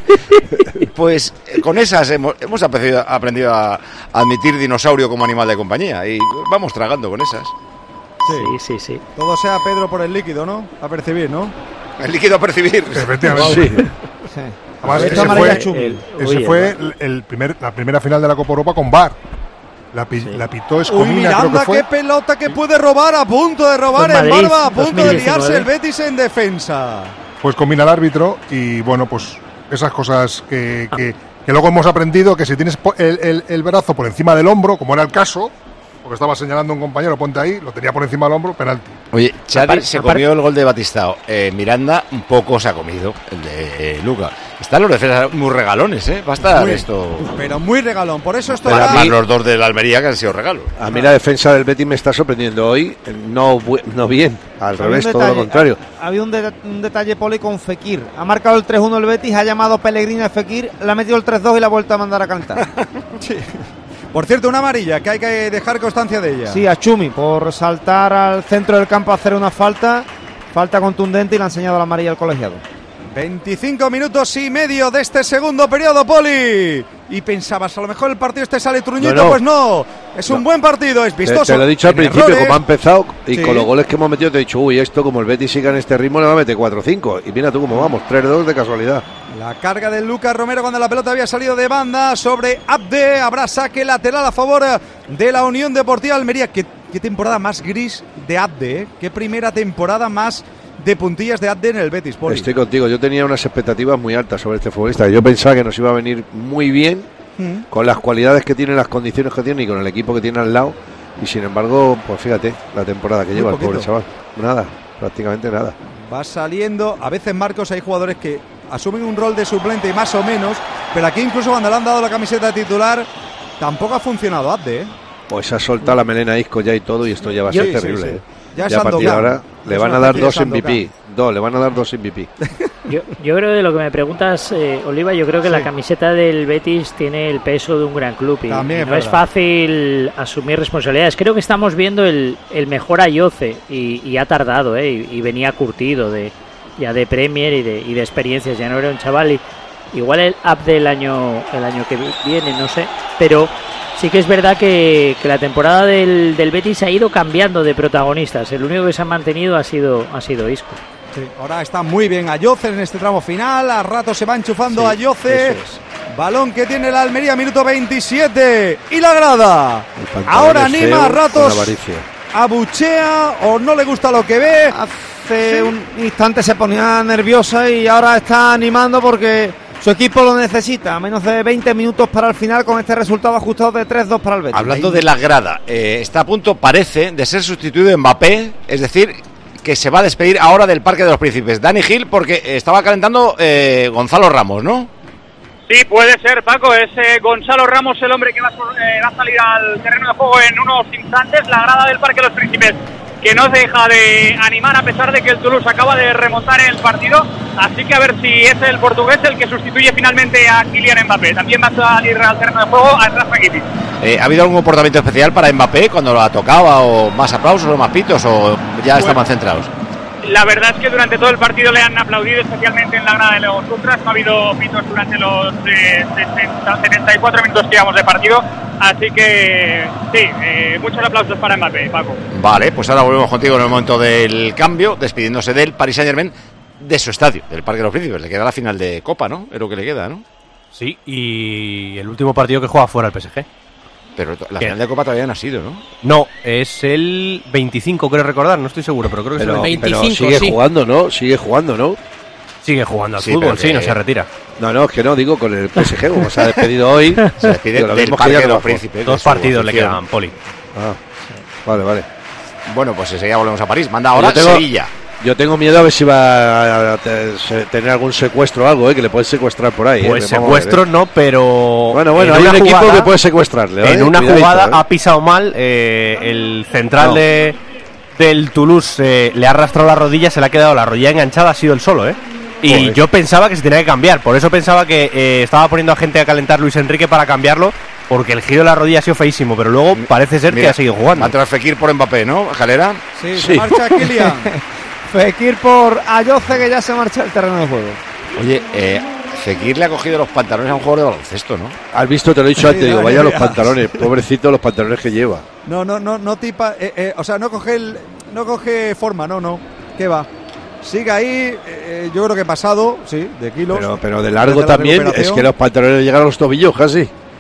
Pues eh, con esas hemos, hemos aprendido, aprendido a admitir dinosaurio como animal de compañía. Y vamos tragando con esas. Sí, sí, sí. Todo sea Pedro por el líquido, ¿no? A percibir, ¿no? El líquido a percibir. Efectivamente. Sí. Sí. Además, Esta ese amarilla fue, chunga. el- Uy, ese el fue el, el primer, la primera final de la Copa Europa con V A R. La, pi, sí. la pitó Escomina. Uy, Miranda, creo que fue. Qué pelota que puede robar, a punto de robar en Barba, a punto de liarse el Betis en defensa. Pues combina el árbitro y bueno, pues esas cosas que, que, que luego hemos aprendido, que si tienes el, el, el brazo por encima del hombro, como era el caso, porque estaba señalando un compañero, ponte ahí, lo tenía por encima del hombro, penalti. Oye, Xavi se comió el gol de Batistao. Eh, Miranda un poco se ha comido el de eh, Luca. Están los defensas muy regalones, ¿eh? Va a estar muy, esto. Pero muy regalón, por eso esto. Pero además los dos de la Almería que han sido regalos. A mí la defensa del Betis me está sorprendiendo hoy, no, no bien, al revés, todo detalle, lo contrario. Ha, había un, de, un detalle, Poli, con Fekir. Ha marcado el tres uno el Betis, ha llamado Pellegrini a Fekir, le ha metido el tres dos y la ha vuelto a mandar a cantar. Sí. Por cierto, una amarilla, que hay que dejar constancia de ella. Sí, a Chumi, por saltar al centro del campo a hacer una falta, falta contundente, y le ha enseñado la amarilla al colegiado. veinticinco minutos y medio de este segundo periodo, Poli. Y pensabas, a lo mejor el partido este sale truñito, no, no. pues no. Es un no. buen partido, es vistoso. Te, te lo he dicho al principio, errores. Como ha empezado, y sí. con los goles que hemos metido, te he dicho, uy, esto como el Betis siga en este ritmo, le va a meter cuatro cinco. Y mira tú cómo vamos, tres dos de casualidad. La carga de Lucas Romero cuando la pelota había salido de banda sobre Abde. Habrá saque lateral a favor de la Unión Deportiva Almería. Qué, qué temporada más gris de Abde, ¿eh? Qué primera temporada más de puntillas de Abde en el Betis, Poli. Estoy contigo, yo tenía unas expectativas muy altas sobre este futbolista. Yo pensaba que nos iba a venir muy bien, mm. con las cualidades que tiene, las condiciones que tiene y con el equipo que tiene al lado. Y sin embargo, pues fíjate, la temporada que muy lleva poquito. El pobre chaval. Nada, prácticamente nada. Va saliendo, a veces, Marcos, hay jugadores que asumen un rol de suplente más o menos, pero aquí incluso cuando le han dado la camiseta titular tampoco ha funcionado Abde, ¿eh? Pues se ha soltado la melena a Isco ya y todo, y esto ya va a ser sí, terrible, sí, sí. ¿eh? Ya, ya a partir de ahora le van a dar dos M V P, dos, le van a dar dos M V P. Yo, yo creo que de lo que me preguntas, eh, Oliva, yo creo que sí. la camiseta del Betis tiene el peso de un gran club y, y no es, es fácil asumir responsabilidades. Creo que estamos viendo el, el mejor Ayoce y, y ha tardado, eh, y, y venía curtido de ya de Premier y de, y de experiencias, ya no era un chaval. Y, igual el up del año el año que viene, no sé, pero sí que es verdad que, que la temporada del, del Betis ha ido cambiando de protagonistas. El único que se ha mantenido ha sido ha sido Isco. Sí, ahora está muy bien Ayoce en este tramo final. A rato se va enchufando sí, Ayoce. Es. Balón que tiene la Almería, minuto veintisiete. Y la grada. Ahora anima a ratos. Abuchea o no le gusta lo que ve. Hace sí. un instante se ponía nerviosa y ahora está animando porque su equipo lo necesita. A menos de veinte minutos para el final, con este resultado ajustado de tres dos para el Betis. Hablando de la grada, eh, está a punto, parece, de ser sustituido Mbappé, es decir, que se va a despedir ahora del Parque de los Príncipes. Dani Gil, porque estaba calentando eh, Gonzalo Ramos, ¿no? Sí, puede ser, Paco. Es eh, Gonzalo Ramos el hombre que va, eh, va a salir al terreno de juego en unos instantes. La grada del Parque de los Príncipes, que no deja de animar a pesar de que el Toulouse acaba de remontar el partido. Así que a ver si es el portugués el que sustituye finalmente a Kylian Mbappé. También va a salir al terreno de juego a Rafa Guiti. Eh, ¿Ha habido algún comportamiento especial para Mbappé cuando la tocaba, o más aplausos o más pitos, o ya bueno, estaban centrados? La verdad es que durante todo el partido le han aplaudido, especialmente en la grada de los Ultras. No ha habido pitos durante los eh, sesenta, setenta y cuatro minutos que llevamos de partido. Así que sí, eh, muchos aplausos para Mbappé, Paco. Vale, pues ahora volvemos contigo en el momento del cambio, despidiéndose del Paris Saint-Germain, de su estadio, del Parque de los Príncipes. Le queda la final de Copa, ¿no? Es lo que le queda, ¿no? Sí, y el último partido que juega fuera el P S G. Pero la ¿Qué? final de Copa todavía no ha sido, ¿no? No, es el veinticinco, creo recordar, no estoy seguro, pero creo que pero, es el veinticinco. Pero sigue sí. jugando, ¿no? Sigue jugando, ¿no? Sigue jugando al sí, fútbol, que... sí, no se retira. No, no, es que no, digo con el P S G, como se ha despedido hoy. Se despide del, del Parque de los Príncipes. Dos partidos le quedan, Poli. Ah, vale, vale. Bueno, pues enseguida volvemos a París. Manda ahora tengo... Sevilla. Yo tengo miedo a ver si va a tener algún secuestro o algo, ¿eh? Que le puede secuestrar por ahí. Pues ¿eh? secuestro ver, ¿eh? no, pero... Bueno, bueno, hay un jugada, equipo que puede secuestrarle. ¿eh? En una Cuidadito, jugada ¿eh? ha pisado mal, eh, el central no. de del Toulouse eh, le ha arrastrado la rodilla, se le ha quedado la rodilla enganchada, ha sido el solo, ¿eh? Y Joder. yo pensaba que se tenía que cambiar, por eso pensaba que eh, estaba poniendo a gente a calentar Luis Enrique para cambiarlo, porque el giro de la rodilla ha sido feísimo, pero luego parece ser Mira, que ha seguido jugando. Va a entrar Fekir por Mbappé, ¿no, Jalera? Sí, sí. Se marcha Kylian. Fekir por Ayoce, que ya se marcha el terreno de juego. Oye, eh, Fekir le ha cogido los pantalones a un jugador de baloncesto, ¿no? Has visto, te lo he dicho sí, antes, digo, vaya los pantalones, pobrecito los pantalones que lleva. No, no, no, no tipa, eh, eh, o sea, no coge el, no coge forma, no, no, ¿qué va? Sigue ahí, eh, yo creo que pasado, sí, de kilos. Pero, pero de largo también, es que los pantalones llegan a los tobillos casi.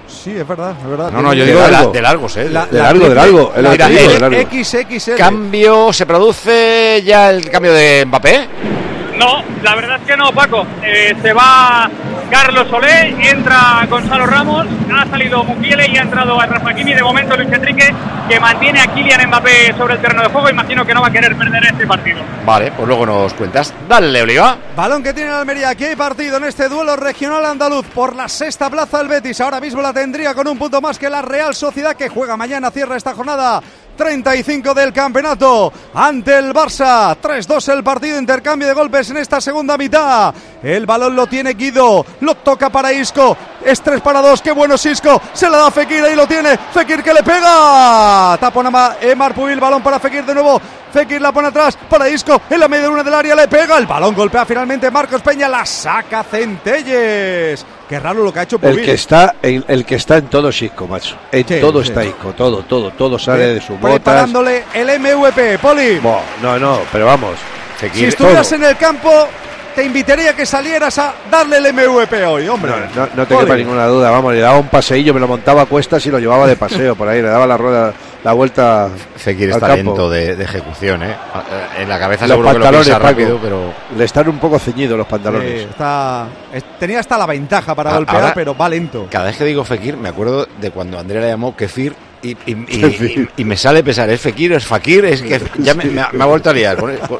Sí, es verdad, es verdad. No, no, yo digo de, la, de largos, ¿eh? La, de largo, de largo. El Mira, digo, el de largo. X X L. ¿Cambio? ¿Se produce ya el cambio de Mbappé? No, la verdad es que no, Paco. Eh, se va Carlos Solé, entra Gonzalo Ramos, ha salido Mukiele y ha entrado Achraf Hakimi. De momento Luis Enrique, que mantiene a Kylian Mbappé sobre el terreno de juego. Imagino que no va a querer perder este partido. Vale, pues luego nos cuentas. Dale, Oliva. Balón que tiene el Almería. Aquí hay partido en este duelo regional andaluz por la sexta plaza del Betis. Ahora mismo la tendría con un punto más que la Real Sociedad, que juega mañana, cierra esta jornada treinta y cinco del campeonato ante el Barça. tres dos el partido, intercambio de golpes en esta segunda mitad. El balón lo tiene Guido, lo toca para Isco, es tres para dos, qué bueno es Isco, se la da a Fekir, ahí lo tiene, Fekir que le pega, tapona Emar Pubil, balón para Fekir de nuevo, Fekir la pone atrás para Isco, en la media luna del área le pega, el balón golpea finalmente Marcos Peña, la saca Centelles. Qué raro lo que ha hecho Pubil. El que está en, el que está en todo Isco, macho. En sí, todo sí. está Isco, todo, todo, todo sale sí. de su botas. Preparándole el M V P, Poli. Bo, no, no, pero vamos. Fekir, si estuvieras todo. en el campo, te invitaría a que salieras a darle el M V P hoy, hombre. No, no, no te quepa ninguna duda, vamos, le daba un paseillo, me lo montaba a cuestas y lo llevaba de paseo por ahí, le daba la rueda, la vuelta. Fekir está lento de, de ejecución, ¿eh? En la cabeza los seguro pantalones, que lo piensa Paco, rápido, pero le están un poco ceñidos los pantalones. Sí, está, es, tenía hasta la ventaja para a, golpear, ahora, pero va lento. Cada vez que digo Fekir, me acuerdo de cuando Andrea le llamó Kefir. Y, y, y, y, y me sale pesar, es Fekir, es Fakir, es que ya me, me, me ha vuelto a liar.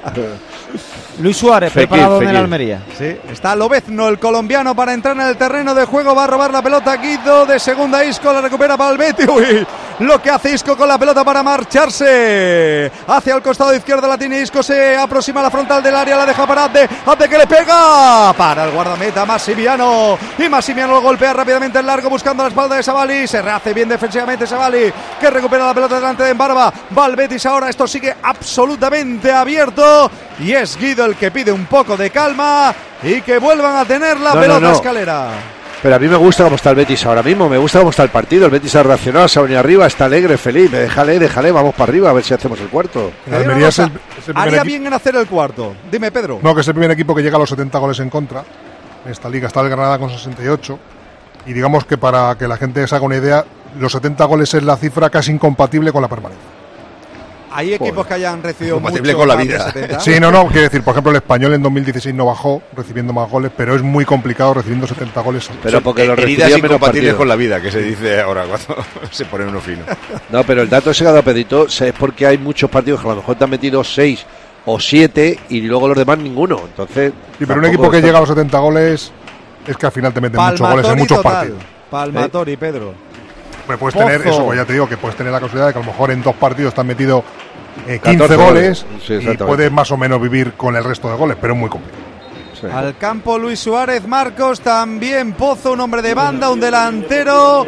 Luis Suárez, Fekir, preparado Fekir. en el Almería. Sí, está Lobezno, el colombiano, para entrar en el terreno de juego. Va a robar la pelota Guido, de segunda Isco, la recupera para el Betis. Uy, lo que hace Isco con la pelota para marcharse hacia el costado izquierdo, la tiene Isco, se aproxima a la frontal del área, la deja para Abde, Abde que le pega para el guardameta Massimiano, y Massimiano lo golpea rápidamente en largo buscando la espalda de Savali, se rehace bien defensivamente Savali, que recupera la pelota delante de Embarba. Va el Betis ahora, esto sigue absolutamente abierto y es Guido el que pide un poco de calma y que vuelvan a tener la no, pelota no, no. escalera. Pero a mí me gusta cómo está el Betis ahora mismo, me gusta cómo está el partido. El Betis ha reaccionado, se ha venido arriba, está alegre, feliz. Déjale, déjale, vamos para arriba a ver si hacemos el cuarto. El Almería es el, es el haría bien en hacer el cuarto. Dime, Pedro. No, que es el primer equipo que llega a los setenta goles en contra. En esta liga está el Granada con sesenta y ocho. Y digamos que para que la gente se haga una idea, los setenta goles es la cifra casi incompatible con la permanencia. Hay equipos Joder. que hayan recibido compatible mucho con la vida. Sí, no, no, quiero decir, por ejemplo, el Español en dos mil dieciséis no bajó recibiendo más goles, pero es muy complicado recibiendo setenta goles. Pero porque los heridas incompatibles con la vida, que se dice ahora cuando se pone uno fino. No, pero el dato ese que ha dado Pedrito es porque hay muchos partidos que a lo mejor te han metido seis o siete y luego los demás ninguno. Entonces, sí, pero un equipo que está... llega a los setenta goles es que al final te meten muchos goles en muchos total. partidos. Palmatori, ¿Eh? Pedro. Pues puedes Pozo. tener eso, pues ya te digo que puedes tener la casualidad de que a lo mejor en dos partidos te han metido eh, quince goles sí, y puedes más o menos vivir con el resto de goles, pero es muy complicado. Sí. Al campo Luis Suárez, Marcos, también Pozo, un hombre de banda, un delantero.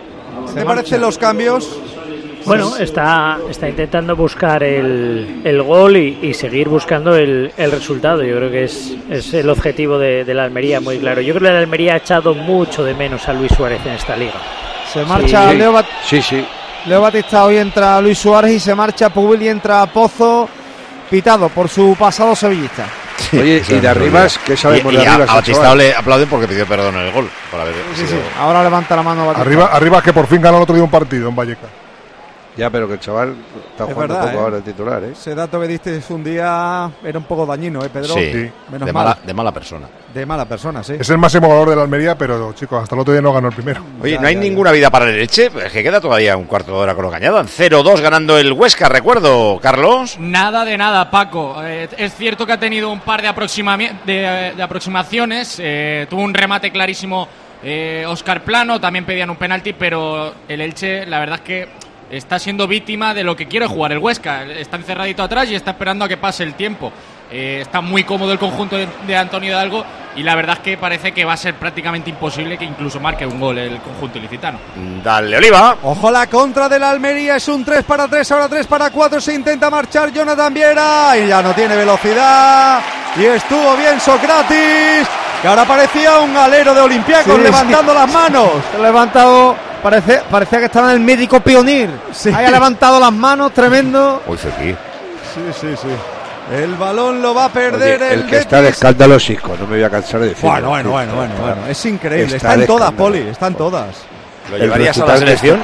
¿Te parecen los cambios? Bueno, está, está intentando buscar el, el gol y, y seguir buscando el, el resultado. Yo creo que es, es el objetivo de, de la Almería, muy claro. Yo creo que la Almería ha echado mucho de menos a Luis Suárez en esta liga. Se marcha sí, Leo, Bat- sí, sí. Leo Batista, hoy entra Luis Suárez y se marcha Pubil y entra Pozo, pitado por su pasado sevillista. Sí, Oye, y de Arribas, ¿qué sabemos y, de y Arribas? A Batista le aplauden porque pidió perdón en el gol. Por haber sí, sí, sí. Ahora levanta la mano Batista. Arriba, Arribas que por fin ganó el otro día un partido en Vallecas. Ya, pero que el chaval está es jugando verdad, poco ¿eh? ahora el titular, ¿eh? Ese dato que diste un día era un poco dañino, ¿eh, Pedro? Sí, sí. Menos de, mala, de mala persona. De mala persona, sí. Es el máximo valor de la Almería, pero, chicos, hasta el otro día no ganó el primero. Oye, ya, no hay ya, ninguna ya. vida para el Elche, es que queda todavía un cuarto de hora con lo que añadan. cero dos ganando el Huesca, recuerdo, Carlos. Nada de nada, Paco. Eh, es cierto que ha tenido un par de, aproxima- de, de aproximaciones, eh, tuvo un remate clarísimo eh, Óscar Plano, también pedían un penalti, pero el Elche, la verdad es que está siendo víctima de lo que quiere jugar el Huesca. Está encerradito atrás y está esperando a que pase el tiempo. Eh, está muy cómodo el conjunto de, de Antonio Hidalgo y la verdad es que parece que va a ser prácticamente imposible que incluso marque un gol el conjunto ilicitano. Dale, Oliva. Ojo, la contra de la Almería, es un tres para tres, ahora tres para cuatro, se intenta marchar Jonathan Viera y ya no tiene velocidad y estuvo bien Socrates, que ahora parecía un galero de Olympiacos sí, levantando sí. las manos. Se ha levantado, parece, parecía que estaba en el médico Pionir. Sí. Haya levantado las manos, tremendo. Uy, aquí. Sí, sí, sí. El balón lo va a perder. Oye, el, el que Betis. está de escándalo Isco, no me voy a cansar de decirlo. Bueno, bueno, bueno, bueno, bueno. Es increíble. Está, está en todas, Poli, están todas. ¿Lo llevarías a la selección?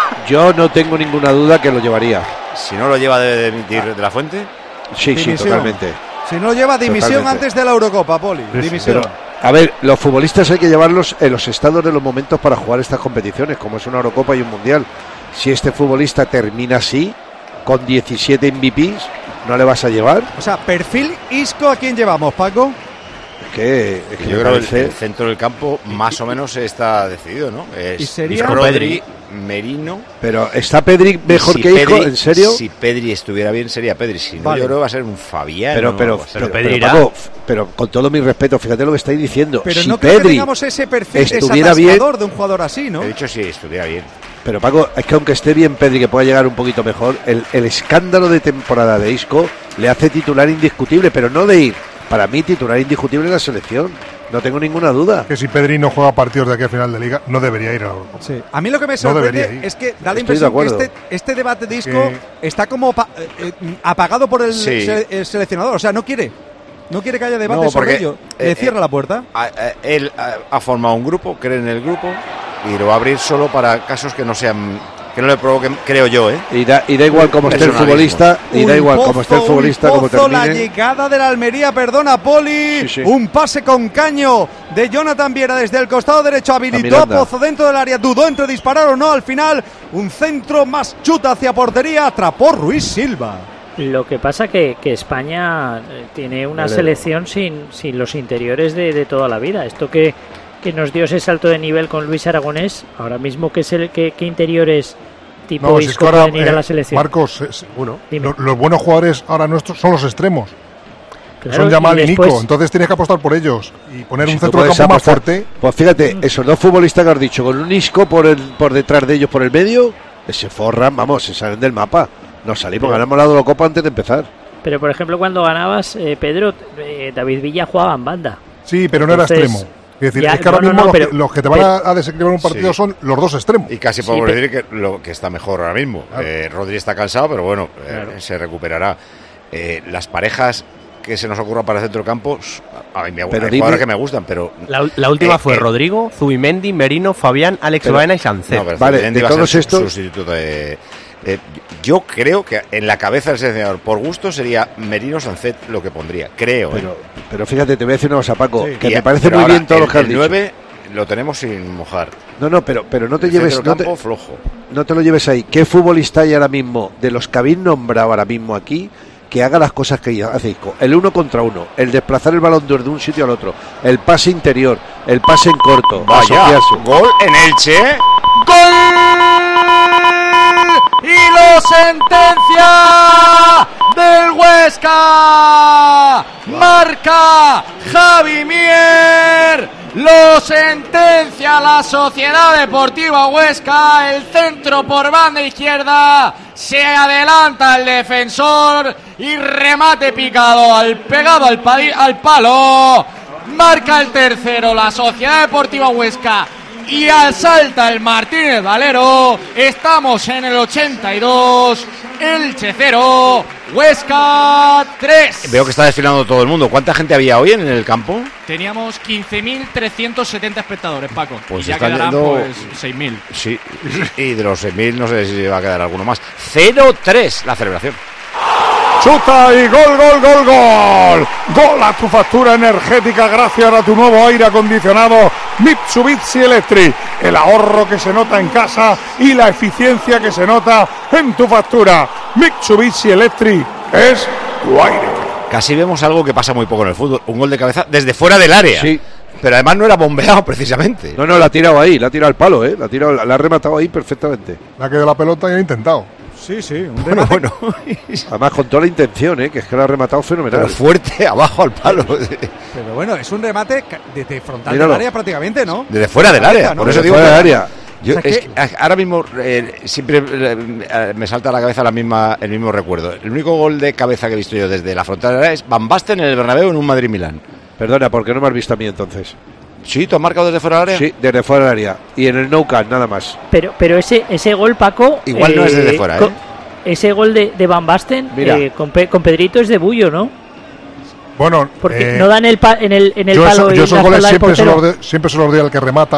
Yo no tengo ninguna duda que lo llevaría. Si no lo lleva de dimitir de la Fuente. Sí, dimisión. sí, totalmente. Si no lleva dimisión totalmente. Antes de la Eurocopa, Poli. Sí, dimisión. Pero, a ver, los futbolistas hay que llevarlos en los estados de los momentos para jugar estas competiciones, como es una Eurocopa y un Mundial. Si este futbolista termina así, con diecisiete M V Pes, ¿no le vas a llevar? O sea, perfil Isco, ¿a quién llevamos, Paco? Es que, es que yo creo que el, el centro del campo más o menos está decidido, ¿no? Es ¿Y sería? Isco, Pedri, Merino. Pero ¿está Pedri mejor si que Pedri, Isco? ¿En serio? Si Pedri estuviera bien, sería Pedri. Si no, vale. Yo creo que va a ser un Fabián. Pero, pero, pero, pero, pero, Paco, pero con todo mi respeto, fíjate lo que estáis diciendo. Pero si no creo Pedri que tengamos ese perfil estuviera bien, de un jugador así, ¿no? He dicho si estuviera bien. Pero Paco, es que aunque esté bien Pedri, que pueda llegar un poquito mejor, el, el escándalo de temporada de Isco le hace titular indiscutible, pero no de ir. Para mí, titular indiscutible en la selección. No tengo ninguna duda. Que si Pedri no juega partidos de aquí a final de liga, no debería ir a la Eurocopa. Sí. A mí lo que me sorprende no es que da la impresión que este, este debate de Isco que... está como pa, eh, apagado por el, sí. se, el seleccionador. O sea, no quiere. No quiere que haya debate no, sobre ello. ¿Le eh, cierra eh, la puerta? Eh, él ha formado un grupo, cree en el grupo y lo va a abrir solo para casos que no sean... que no le provoquen, creo yo, ¿eh? Y da, y da igual cómo esté el futbolista, y da igual cómo esté el futbolista, como termine. La llegada de la Almería, perdona, Poli, sí, sí. Un pase con caño de Jonathan Viera desde el costado derecho, habilitó a Pozo dentro del área, dudó entre disparar o no, al final un centro más chuta hacia portería, atrapó Ruiz Silva. Lo que pasa que, que España tiene una vale. selección sin, sin los interiores de, de toda la vida. Esto que, que nos dio ese salto de nivel con Luis Aragonés, ahora mismo que, es el, que, que interiores tipo no, Isco pueden ir eh, a la selección. Marcos, es, bueno, lo, los buenos jugadores ahora nuestros son los extremos. Claro, son Yamal y, y después... Nico, entonces tienes que apostar por ellos y poner si un centro de campo más fuerte. Pues fíjate, mm. esos dos futbolistas que has dicho, con un Isco por, el, por detrás de ellos por el medio, se forran, vamos, se salen del mapa. Nos salimos, ganamos la Eurocopa antes de empezar. Pero por ejemplo, cuando ganabas, eh, Pedro, eh, David Villa jugaba en banda. Sí, pero no entonces, era extremo. Es decir, ya, es que ahora no, mismo no, los, pero, que, los que te van pero, a desequilibrar un partido sí. son los dos extremos. Y casi podemos sí, decir que lo que está mejor ahora mismo. Claro. Eh, Rodri está cansado, pero bueno, claro. eh, se recuperará. Eh, las parejas que se nos ocurran para el centrocampo, a mí me gustan, hay jugadores que me gustan, pero... La, la última eh, fue eh, Rodrigo, Zubimendi, Merino, Fabián, Alex pero, Baena y Sánchez. No, vale, de todos estos... Sustituto de... Eh, yo creo que en la cabeza del seleccionador, por gusto, sería Merino Sánchez lo que pondría, creo. Pero, eh. pero fíjate, te voy a decir una cosa, Paco, sí, que me parece muy bien todo lo que has dicho. El nueve lo tenemos sin mojar. No, no, pero, pero no te el lleves... No te, flojo. no te lo lleves ahí. ¿Qué futbolista hay ahora mismo, de los que habéis nombrado ahora mismo aquí, que haga las cosas que hace Isco? El uno contra uno, el desplazar el balón desde un sitio al otro, el pase interior, el pase en corto, vaya, gol en Elche, gol y lo sentencia del Huesca, marca Javi Mier, lo sentencia la Sociedad Deportiva Huesca, el centro por banda izquierda, se adelanta el defensor y remate picado al pegado al, padi, al palo, marca el tercero la Sociedad Deportiva Huesca y asalta el Martínez Valero. Estamos en el ochenta y dos, Elche cero, Huesca tres. Veo que está desfilando todo el mundo. ¿Cuánta gente había hoy en el campo? Teníamos quince mil trescientos setenta espectadores, Paco. Pues y ya quedarán yendo... pues seis mil. Sí, y de los seis mil no sé si va a quedar alguno más. cero tres la celebración. Chuta y gol, gol, gol, gol. Gol a tu factura energética gracias a tu nuevo aire acondicionado Mitsubishi Electric. El ahorro que se nota en casa y la eficiencia que se nota en tu factura. Mitsubishi Electric es tu aire. Casi vemos algo que pasa muy poco en el fútbol. Un gol de cabeza desde fuera del área. Sí. Pero además no era bombeado precisamente. No, no, la ha tirado ahí, la ha tirado al palo, ¿eh? La ha, tirado, la ha rematado ahí perfectamente. La que de la pelota ya ha intentado. Sí, sí, un bueno, bueno. Además con toda la intención, ¿eh? Que es que lo ha rematado fenomenal. Pero fuerte, abajo al palo. Pero bueno, es un remate desde frontal Míralo. del área prácticamente, ¿no? Desde fuera del área, ¿no? Por eso desde digo fuera del área. Yo, o sea, es que ahora mismo eh, siempre eh, me salta a la cabeza la misma, el mismo recuerdo. El único gol de cabeza que he visto yo desde la frontal del área es Van Basten en el Bernabéu en un Madrid-Milán. Perdona, ¿por qué no me has visto a mí entonces? Sí, ¿tú has marcado desde fuera del área? Sí, desde fuera del área. Y en el Nou Camp, nada más. Pero, pero ese, ese gol, Paco... Igual eh, no es desde fuera, ¿eh? Ese gol de, de Van Basten eh, con, Pe, con Pedrito es de Bullo, ¿no? Bueno, porque eh, no dan el pa, en el, en el yo palo. Eso, yo esos goles siempre se, los de, siempre se los doy al que remata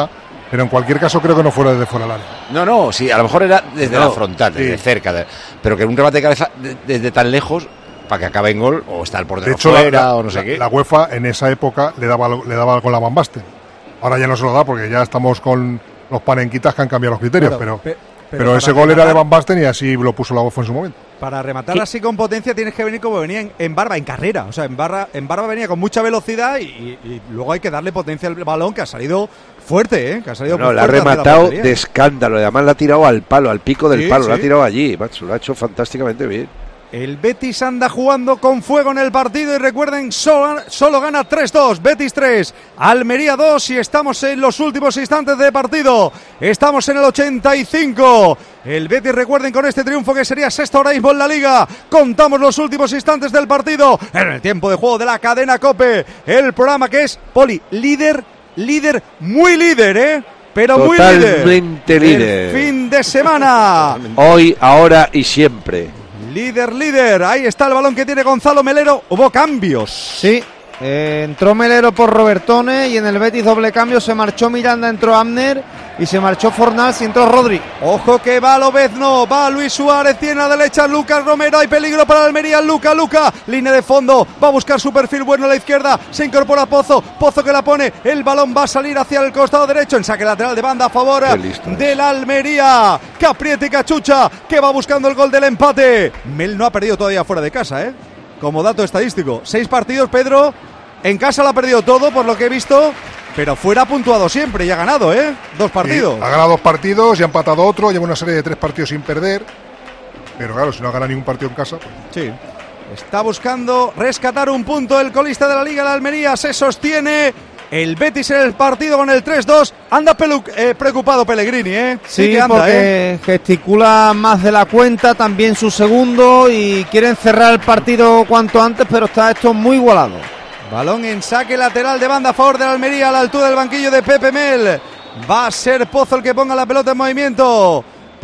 Pero en cualquier caso creo que no fuera desde fuera del área. No, no, sí, a lo mejor era desde no, la frontal, desde sí. cerca, de, pero que un remate de cabeza de, desde tan lejos para que acabe en gol o está el portero fuera la, o no sé la, qué. La UEFA en esa época le daba le daba con la Van Basten. Ahora ya no se lo da porque ya estamos con los panenquitas que han cambiado los criterios, claro, pero, pe, pero, pero ese gol rematar, era de Van Basten y así lo puso la UEFA en su momento. Para rematar ¿Qué? así con potencia tienes que venir como venía en, en Barba, en carrera. O sea, en Barba, en Barba venía con mucha velocidad y, y, y luego hay que darle potencia al balón, que ha salido fuerte, ¿eh? Que ha salido no, la ha rematado de escándalo. Además la ha tirado al palo, al pico del sí, palo. Sí. La ha tirado allí, macho. Lo ha hecho fantásticamente bien. El Betis anda jugando con fuego en el partido y recuerden, solo, solo gana tres dos, Betis tres, Almería dos y estamos en los últimos instantes de partido, estamos en el ochenta y cinco, el Betis recuerden con este triunfo que sería sexto ahora mismo en la Liga, contamos los últimos instantes del partido, en el tiempo de juego de la cadena COPE, el programa que es, Poli, líder, líder, muy líder, ¿eh? Pero totalmente muy líder, líder. El fin de semana, hoy, ahora y siempre. Líder, líder, ahí está el balón que tiene Gonzalo Melero. Hubo cambios. Sí, eh, entró Melero por Robertone y en el Betis doble cambio se marchó Miranda, entró Abner y se marchó Fornals y entró Rodri. Ojo que va Lobezno, va Luis Suárez, tiene a la derecha Lucas Romero, hay peligro para Almería, Luca, Luca, línea de fondo, va a buscar su perfil bueno a la izquierda, se incorpora Pozo, Pozo que la pone, el balón va a salir hacia el costado derecho, en saque lateral de banda a favor de la Almería, que aprieta y cachucha, que va buscando el gol del empate. Mel no ha perdido todavía fuera de casa, ¿eh? Como dato estadístico, seis partidos, Pedro, en casa lo ha perdido todo por lo que he visto, pero fuera ha puntuado siempre y ha ganado, ¿eh? Dos partidos. Sí, ha ganado dos partidos y ha empatado otro, lleva una serie de tres partidos sin perder, pero claro, si no ha ganado ningún partido en casa, pues... Sí, está buscando rescatar un punto el colista de la Liga, la Almería, se sostiene... El Betis en el partido con el tres dos. Anda pelu- eh, preocupado Pellegrini, ¿eh? Sí, sí que anda, porque ¿eh? gesticula más de la cuenta, también su segundo, y quieren cerrar el partido cuanto antes, pero está esto muy igualado. Balón en saque lateral de banda a favor de la Almería a la altura del banquillo de Pepe Mel. Va a ser Pozo el que ponga la pelota en movimiento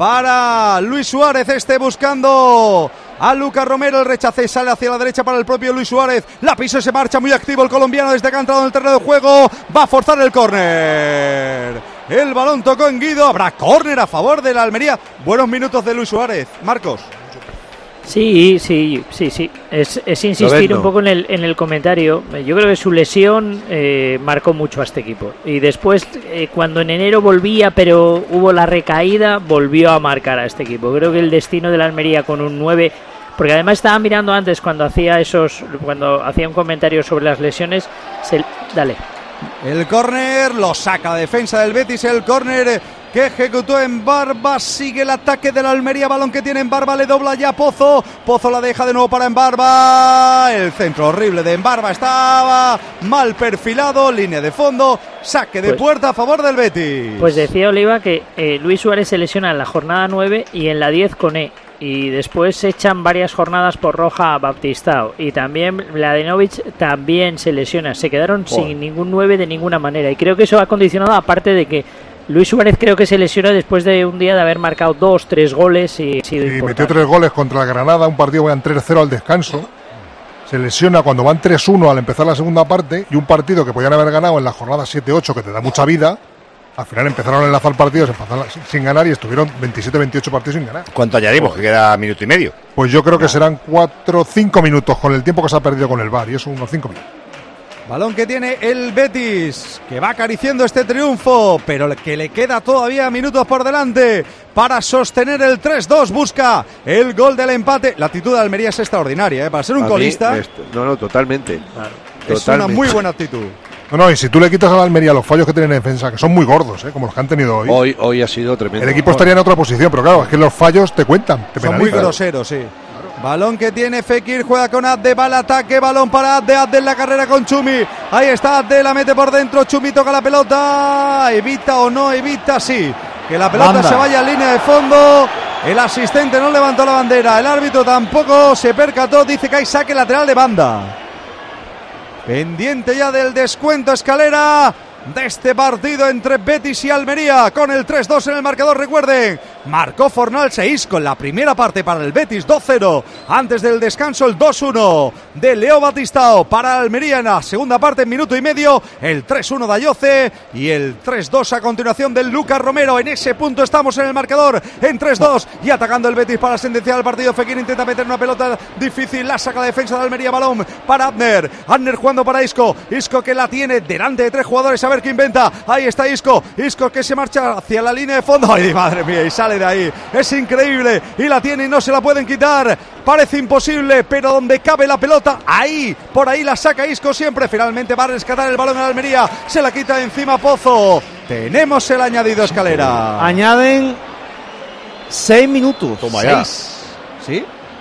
para Luis Suárez, este buscando a Lucas Romero, el rechace y sale hacia la derecha para el propio Luis Suárez, la piso y se marcha muy activo el colombiano desde que ha entrado en el terreno de juego, va a forzar el córner, el balón tocó en Guido, habrá córner a favor de la Almería, buenos minutos de Luis Suárez, Marcos. Sí, sí, sí, sí. Es, es insistir un poco en el, en el comentario. Yo creo que su lesión eh, marcó mucho a este equipo. Y después, eh, cuando en enero volvía, pero hubo la recaída, volvió a marcar a este equipo. Creo que el destino de la Almería con un nueve... Porque además estaba mirando antes cuando hacía esos, cuando hacía un comentario sobre las lesiones. Se, dale. El córner lo saca la defensa del Betis, el córner que ejecutó en Barba, sigue el ataque de la Almería, balón que tiene en Barba, le dobla ya Pozo, Pozo la deja de nuevo para Embarba, el centro horrible de Embarba estaba mal perfilado, línea de fondo, saque de pues, puerta a favor del Betis. Pues decía Oliva que eh, Luis Suárez se lesiona en la jornada nueve y en la diez con E. Y después se echan varias jornadas por roja a Baptistao. Y también Mladenovic también se lesiona. Se quedaron oh. sin ningún nueve de ninguna manera. Y creo que eso ha condicionado, aparte de que Luis Suárez creo que se lesionó después de un día de haber marcado dos, tres goles. Y, y metió tres goles contra la Granada, un partido que van tres cero al descanso. Se lesiona cuando van tres uno al empezar la segunda parte. Y un partido que podían haber ganado en la jornada siete ocho, que te da mucha vida. Al final empezaron a enlazar partidos sin ganar y estuvieron veintisiete veintiocho partidos sin ganar. ¿Cuánto añadimos? Que queda minuto y medio. Pues yo creo que serán cuatro o cinco minutos con el tiempo que se ha perdido con el V A R, y eso unos cinco minutos. Balón que tiene el Betis, que va acariciando este triunfo, pero que le queda todavía minutos por delante para sostener el tres dos. Busca el gol del empate. La actitud de Almería es extraordinaria, ¿eh? Para ser un a golista. Mí, no, no, totalmente. Claro. Es totalmente. Una muy buena actitud. No, no, y si tú le quitas a la Almería los fallos que tienen en defensa, que son muy gordos, ¿eh? Como los que han tenido hoy. Hoy, hoy ha sido tremendo. El equipo estaría en otra posición, pero claro, es que los fallos te cuentan, te son penalizan. Muy groseros, sí. Balón que tiene Fekir, juega con Adde, va al ataque, balón para Adde, Adde en la carrera con Chumi, ahí está Adde, la mete por dentro, Chumi toca la pelota, evita o no evita, sí, que la pelota Banda. Se vaya en línea de fondo, el asistente no levantó la bandera, el árbitro tampoco se percató, dice que hay saque lateral de banda. Pendiente ya del descuento, Escalera, de este partido entre Betis y Almería, con el tres dos en el marcador, recuerden, Marcó Fornals e Isco en la primera parte para el Betis, dos cero. Antes del descanso el dos uno de Leo Batistao para Almería en la segunda parte, en minuto y medio, el tres uno de Ayoce y el tres dos a continuación del Lucas Romero. En ese punto estamos en el marcador, en tres dos, y atacando el Betis para sentenciar el partido. Fekir intenta meter una pelota difícil, la saca la defensa de Almería, balón para Abner. Abner jugando para Isco, Isco que la tiene delante de tres jugadores, a ver qué inventa. Ahí está Isco, Isco que se marcha hacia la línea de fondo. Ay, madre mía, y sale de ahí, es increíble, y la tiene y no se la pueden quitar, parece imposible, pero donde cabe la pelota, ahí, por ahí la saca Isco siempre. Finalmente va a rescatar el balón en Almería, se la quita encima Pozo. Tenemos el añadido, Escalera. Añaden seis minutos. Toma ya. Seis. ¿Sí?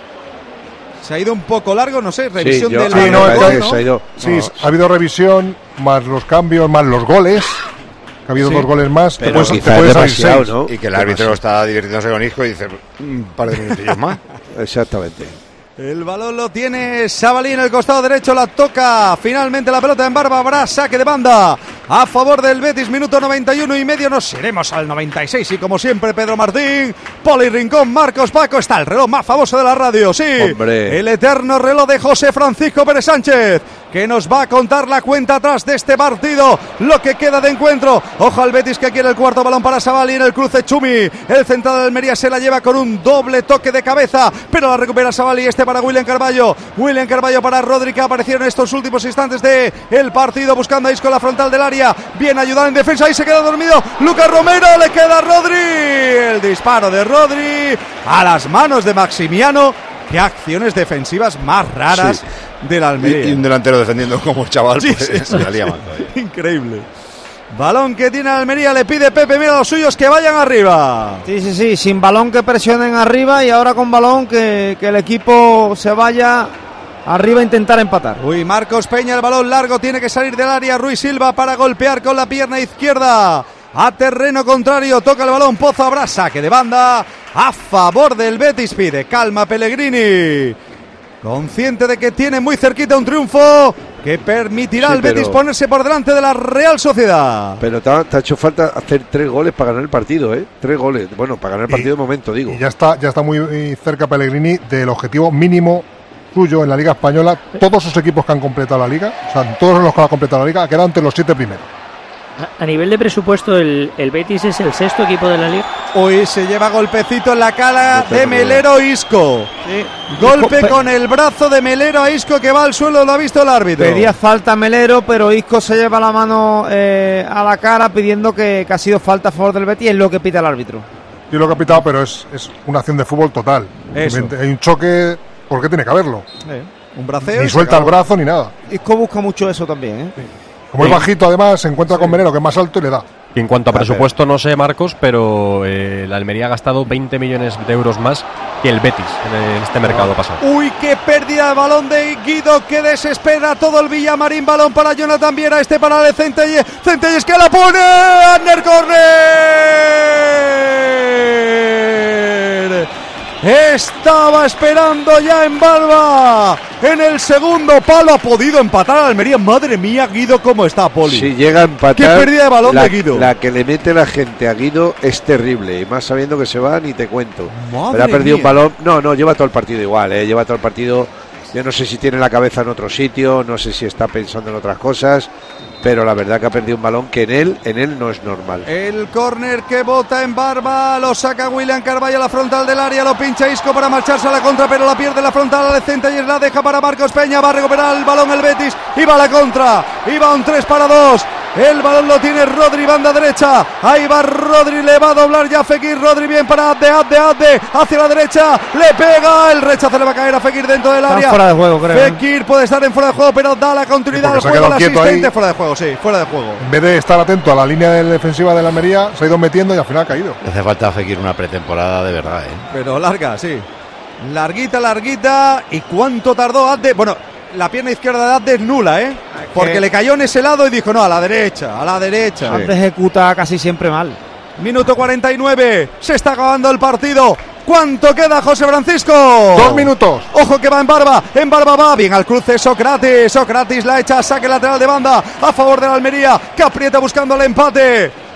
Se ha ido un poco largo, no sé, revisión sí, yo, del sí, no, gol, ¿no? Se ha ido, sí, no. ha habido revisión, más los cambios, más los goles. Ha habido sí. dos goles más, pero te puedes, quizás te puedes demasiado, seis. ¿no? Y que el árbitro está divirtiéndose con Isco y dice un par de minutillos más. Exactamente. El balón lo tiene Sabalí en el costado derecho, la toca finalmente la pelota en Barba, habrá saque de banda a favor del Betis, minuto noventa y uno y medio, nos iremos al noventa y seis y como siempre Pedro Martín, Poli Rincón, Marcos Paco, está el reloj más famoso de la radio, sí, hombre, el eterno reloj de José Francisco Pérez Sánchez, que nos va a contar la cuenta atrás de este partido, lo que queda de encuentro. Ojo al Betis que quiere el cuarto, balón para Sabalí en el cruce, Chumi, el central de Almería se la lleva con un doble toque de cabeza, pero la recupera Sabalí, este para William Carballo, William Carballo para Rodri, que apareció en estos últimos instantes de el partido, buscando a Isco la frontal del área, bien ayudado en defensa, ahí se queda dormido Lucas Romero, le queda a Rodri, el disparo de Rodri a las manos de Maximiano. Qué acciones defensivas más raras sí. del Almería. Y, y un delantero defendiendo como el chaval, sí, pues sí, se la lía mal. Increíble. Balón que tiene Almería, le pide Pepe, mira a los suyos que vayan arriba. Sí, sí, sí, sin balón que presionen arriba y ahora con balón que, que el equipo se vaya arriba a intentar empatar. Uy, Marcos Peña, el balón largo, tiene que salir del área, Ruiz Silva para golpear con la pierna izquierda. A terreno contrario, toca el balón Pozo, habrá saque de banda a favor del Betis, pide calma Pellegrini. Consciente de que tiene muy cerquita un triunfo que permitirá sí, al Betis ponerse por delante de la Real Sociedad. Pero te ha, te ha hecho falta hacer tres goles para ganar el partido, ¿eh? Tres goles. Bueno, para ganar el partido y, de momento, digo. Y ya está, ya está muy cerca Pellegrini del objetivo mínimo suyo en la Liga Española. Todos sus equipos que han completado la Liga, o sea, todos los que han completado la Liga, ha quedado entre los siete primeros. A nivel de presupuesto, el, el Betis es el sexto equipo de la Liga. Hoy se lleva golpecito en la cara de Melero Isco. Sí. Golpe Isco, con el brazo de Melero a Isco que va al suelo, lo ha visto el árbitro. Pedía falta a Melero, pero Isco se lleva la mano eh, a la cara pidiendo que, que ha sido falta a favor del Betis, es lo que pita el árbitro. Sí, lo que ha pitado, pero es, es una acción de fútbol total. Eso. Hay un choque, ¿por qué tiene que haberlo? Eh, un braceo. Ni suelta el brazo ni nada. Isco busca mucho eso también, ¿eh? Sí. Como sí. es bajito, además, se encuentra sí. con Melero, que es más alto y le da. Y en cuanto a presupuesto, no sé, Marcos, pero eh, la Almería ha gastado veinte millones de euros más que el Betis en este mercado oh. pasado. Uy, qué pérdida de balón de Guido, que desespera todo el Villamarín. Balón para Jonathan Viera, este para el Centelles. Centelles que la pone. Abner Corner. Estaba esperando ya en Barba. En el segundo palo ha podido empatar a Almería. Madre mía, Guido, cómo está, Poli. Si llega a empatar. Qué pérdida de balón la, de Guido. La que le mete la gente a Guido es terrible. Y más sabiendo que se va, ni te cuento. Madre Pero ha perdido mía. un balón. No, no, lleva todo el partido igual, ¿eh? Lleva todo el partido. Yo no sé si tiene la cabeza en otro sitio, no sé si está pensando en otras cosas, pero la verdad que ha perdido un balón que en él, en él no es normal. El córner que bota en Barba, lo saca William Carballo a la frontal del área, lo pincha Isco para marcharse a la contra, pero la pierde la frontal al Centelles, la deja para Marcos Peña, va a recuperar el balón el Betis, y va a la contra, y va un tres para dos. El balón lo tiene Rodri, banda derecha. Ahí va Rodri, le va a doblar ya Fekir. Rodri bien para Abde, Abde, Abde. Hacia la derecha, le pega. El rechazo le va a caer a Fekir dentro del área. Está fuera de juego, creo. Fekir puede estar en fuera de juego, pero da la continuidad sí, al juego. El asistente ahí. fuera de juego, sí, fuera de juego. En vez de estar atento a la línea defensiva de la Almería, se ha ido metiendo y al final ha caído. Le hace falta a Fekir una pretemporada de verdad, ¿eh? Pero larga, sí. Larguita, larguita. ¿Y cuánto tardó Abde? Bueno, la pierna izquierda de Abde es nula, ¿eh? Porque le cayó en ese lado y dijo, no, a la derecha, a la derecha. Abde ejecuta casi siempre mal. Minuto cuarenta y nueve, se está acabando el partido. ¿Cuánto queda, José Francisco? Dos minutos. Ojo que va en Barba, en Barba va, bien al cruce Sócrates. Sócrates la echa, saque lateral de banda a favor de la Almería, que aprieta buscando el empate.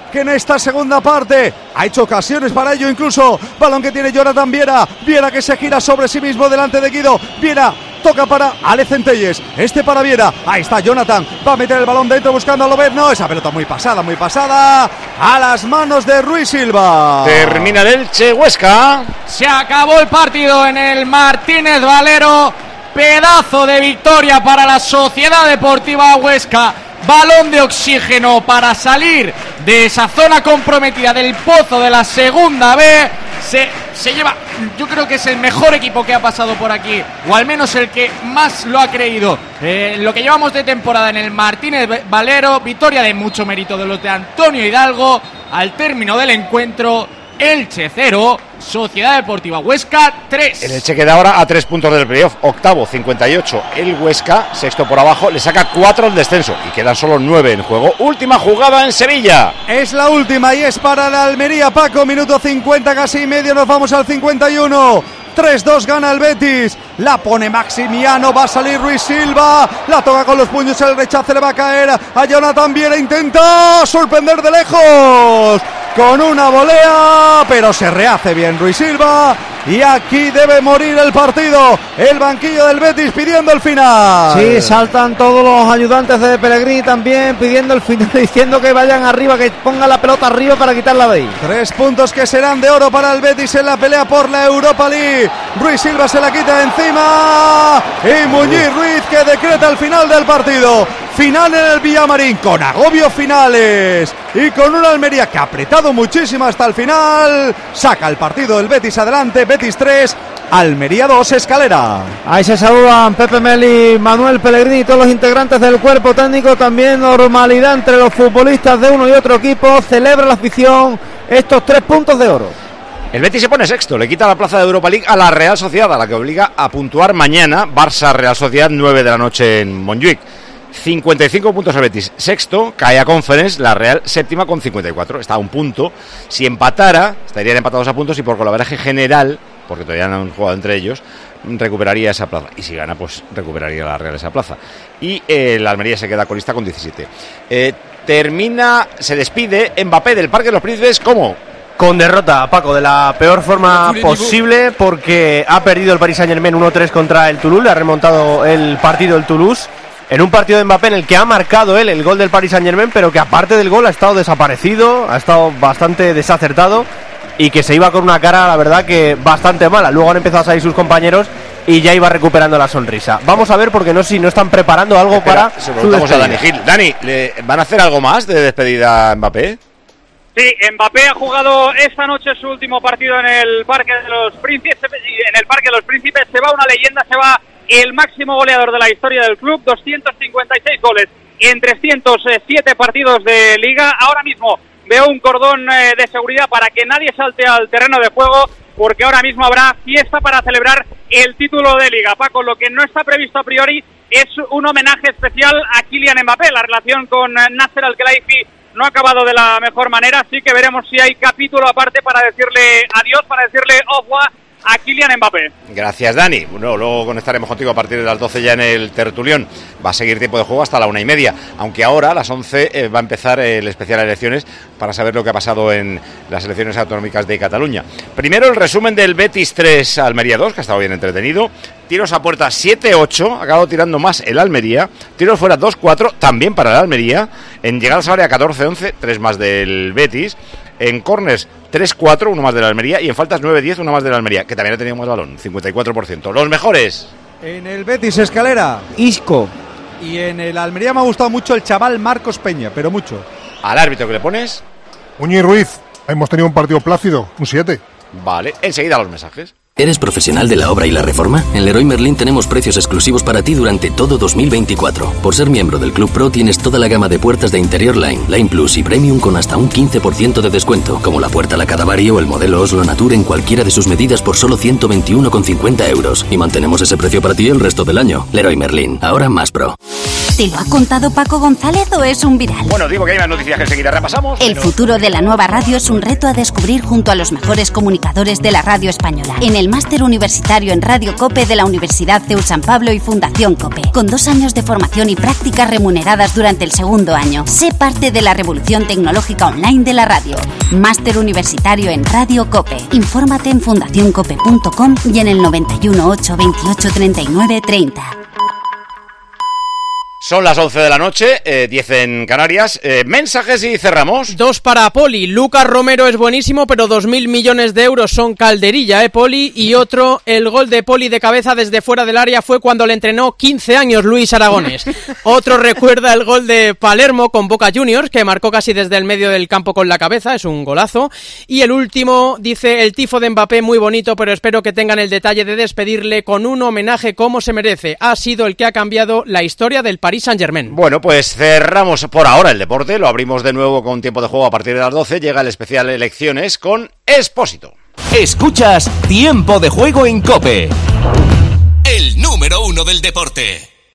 que en esta segunda parte ha hecho ocasiones para ello, incluso balón que tiene Jonathan Viera, Viera que se gira sobre sí mismo delante de Guido, Viera toca para Ale Centelles, este para Viera, ahí está Jonathan, va a meter el balón dentro buscando a Lobezno, esa pelota muy pasada, muy pasada, a las manos de Ruiz Silva. Termina el Elche Huesca. Se acabó el partido en el Martínez Valero, pedazo de victoria para la Sociedad Deportiva Huesca, balón de oxígeno para salir de esa zona comprometida del pozo de la segunda B. Se, se lleva, yo creo que es el mejor equipo que ha pasado por aquí, o al menos el que más lo ha creído. Eh, lo que llevamos de temporada en el Martínez Valero, victoria de mucho mérito de los de Antonio Hidalgo. Al término del encuentro, Elche cero, Sociedad Deportiva Huesca tres. El Elche queda ahora a tres puntos del playoff, octavo, cincuenta y ocho. El Huesca, sexto por abajo, le saca cuatro al descenso y quedan solo nueve en juego. Última jugada en Sevilla. Es la última y es para la Almería, Paco, minuto cincuenta, casi medio, nos vamos al cincuenta y uno. tres dos gana el Betis, la pone Maximiano, va a salir Ruiz Silva, la toca con los puños, el rechace le va a caer a Jonathan Viera, intenta sorprender de lejos con una volea, pero se rehace bien Ruiz Silva y aquí debe morir el partido. El banquillo del Betis pidiendo el final. Sí, saltan todos los ayudantes de Pellegrini también pidiendo el final, diciendo que vayan arriba, que pongan la pelota arriba para quitarla de ahí. Tres puntos que serán de oro para el Betis en la pelea por la Europa League. Ruiz Silva se la quita de encima y Muñiz Ruiz que decreta el final del partido. Final en el Villamarín con agobios finales y con una Almería que ha apretado muchísimo hasta el final. Saca el partido del Betis adelante. Betis tres, Almería dos, Escalera. Ahí se saludan Pepe Meli, Manuel Pellegrini y todos los integrantes del cuerpo técnico. También normalidad entre los futbolistas de uno y otro equipo. Celebra la afición estos tres puntos de oro. El Betis se pone sexto, le quita la plaza de Europa League a la Real Sociedad, a la que obliga a puntuar mañana. Barça-Real Sociedad, nueve de la noche en Montjuic. cincuenta y cinco puntos el Betis, sexto, cae a Conference, la Real séptima con cincuenta y cuatro, está a un punto. Si empatara, estarían empatados a puntos y por golaveraje general, porque todavía no han jugado entre ellos, recuperaría esa plaza. Y si gana, pues recuperaría la Real esa plaza. Y eh, la Almería se queda colista con diecisiete. Eh, termina, se despide Mbappé del Parque de los Príncipes, ¿cómo? Con derrota, Paco, de la peor forma posible, porque ha perdido el Paris Saint-Germain uno tres contra el Toulouse, le ha remontado el partido el Toulouse, en un partido de Mbappé en el que ha marcado él el gol del Paris Saint-Germain, pero que aparte del gol ha estado desaparecido, ha estado bastante desacertado y que se iba con una cara, la verdad, que bastante mala. Luego han empezado a salir sus compañeros y ya iba recuperando la sonrisa. Vamos a ver, porque no sé si no están preparando algo Espera, para se su despedida. A Dani Gil. Dani, ¿le ¿van a hacer algo más de despedida a Mbappé? Sí, Mbappé ha jugado esta noche su último partido en el Parque de los Príncipes. En el Parque de los Príncipes se va una leyenda, se va el máximo goleador de la historia del club, doscientos cincuenta y seis goles en trescientos siete partidos de liga. Ahora mismo veo un cordón de seguridad para que nadie salte al terreno de juego, porque ahora mismo habrá fiesta para celebrar el título de liga. Paco, lo que no está previsto a priori es un homenaje especial a Kylian Mbappé. La relación con Nasser Al-Khelaifi no ha acabado de la mejor manera, así que veremos si hay capítulo aparte para decirle adiós, para decirle au revoir a Kylian Mbappé. Gracias, Dani. Bueno, luego conectaremos contigo a partir de las doce ya en el tertulión. Va a seguir tiempo de juego hasta la una y media, aunque ahora a las once eh, va a empezar el especial elecciones para saber lo que ha pasado en las elecciones autonómicas de Cataluña. Primero el resumen del Betis tres, Almería dos, que ha estado bien entretenido. Tiros a puerta siete ocho, ha acabado tirando más el Almería. Tiros fuera dos cuatro, también para el Almería. En llegadas a área catorce once, tres más del Betis. En corners tres cuatro, uno más de la Almería. Y en faltas nueve diez, uno más de la Almería, que también ha tenido más balón, cincuenta y cuatro por ciento. Los mejores. En el Betis, Escalera, Isco. Y en el Almería me ha gustado mucho el chaval Marcos Peña, pero mucho. ¿Al árbitro que le pones? Muñiz Ruiz, hemos tenido un partido plácido, un siete. Vale, enseguida los mensajes. ¿Eres profesional de la obra y la reforma? En Leroy Merlin tenemos precios exclusivos para ti durante todo dos mil veinticuatro. Por ser miembro del Club Pro tienes toda la gama de puertas de interior Line, Line Plus y Premium con hasta un quince por ciento de descuento, como la puerta La Cadavari o el modelo Oslo Nature en cualquiera de sus medidas por solo ciento veintiuno con cincuenta euros. Y mantenemos ese precio para ti el resto del año. Leroy Merlin, ahora más pro. ¿Te lo ha contado Paco González o es un viral? Bueno, digo que hay más noticias que enseguida repasamos. El pero... futuro de la nueva radio es un reto a descubrir junto a los mejores comunicadores de la radio española. En el máster universitario en Radio COPE de la Universidad C E U San Pablo y Fundación COPE. Con dos años de formación y prácticas remuneradas durante el segundo año. Sé parte de la revolución tecnológica online de la radio. Máster universitario en Radio COPE. Infórmate en fundación cope punto com y en el noventa y uno, ocho, veintiocho, treinta y nueve, treinta. Son las once de la noche, eh, diez en Canarias. Eh, mensajes y cerramos. Dos para Poli. Lucas Romero es buenísimo, pero dos mil millones de euros son calderilla, ¿eh, Poli? Y otro, el gol de Poli de cabeza desde fuera del área fue cuando le entrenó quince años Luis Aragonés. Otro recuerda el gol de Palermo con Boca Juniors, que marcó casi desde el medio del campo con la cabeza, es un golazo. Y el último, dice, el tifo de Mbappé muy bonito, pero espero que tengan el detalle de despedirle con un homenaje como se merece. Ha sido el que ha cambiado la historia del Paris Saint-Germain. Bueno, pues cerramos por ahora el deporte, lo abrimos de nuevo con tiempo de juego a partir de las doce, llega el especial elecciones con Expósito. Escuchas Tiempo de Juego en COPE, el número uno del deporte.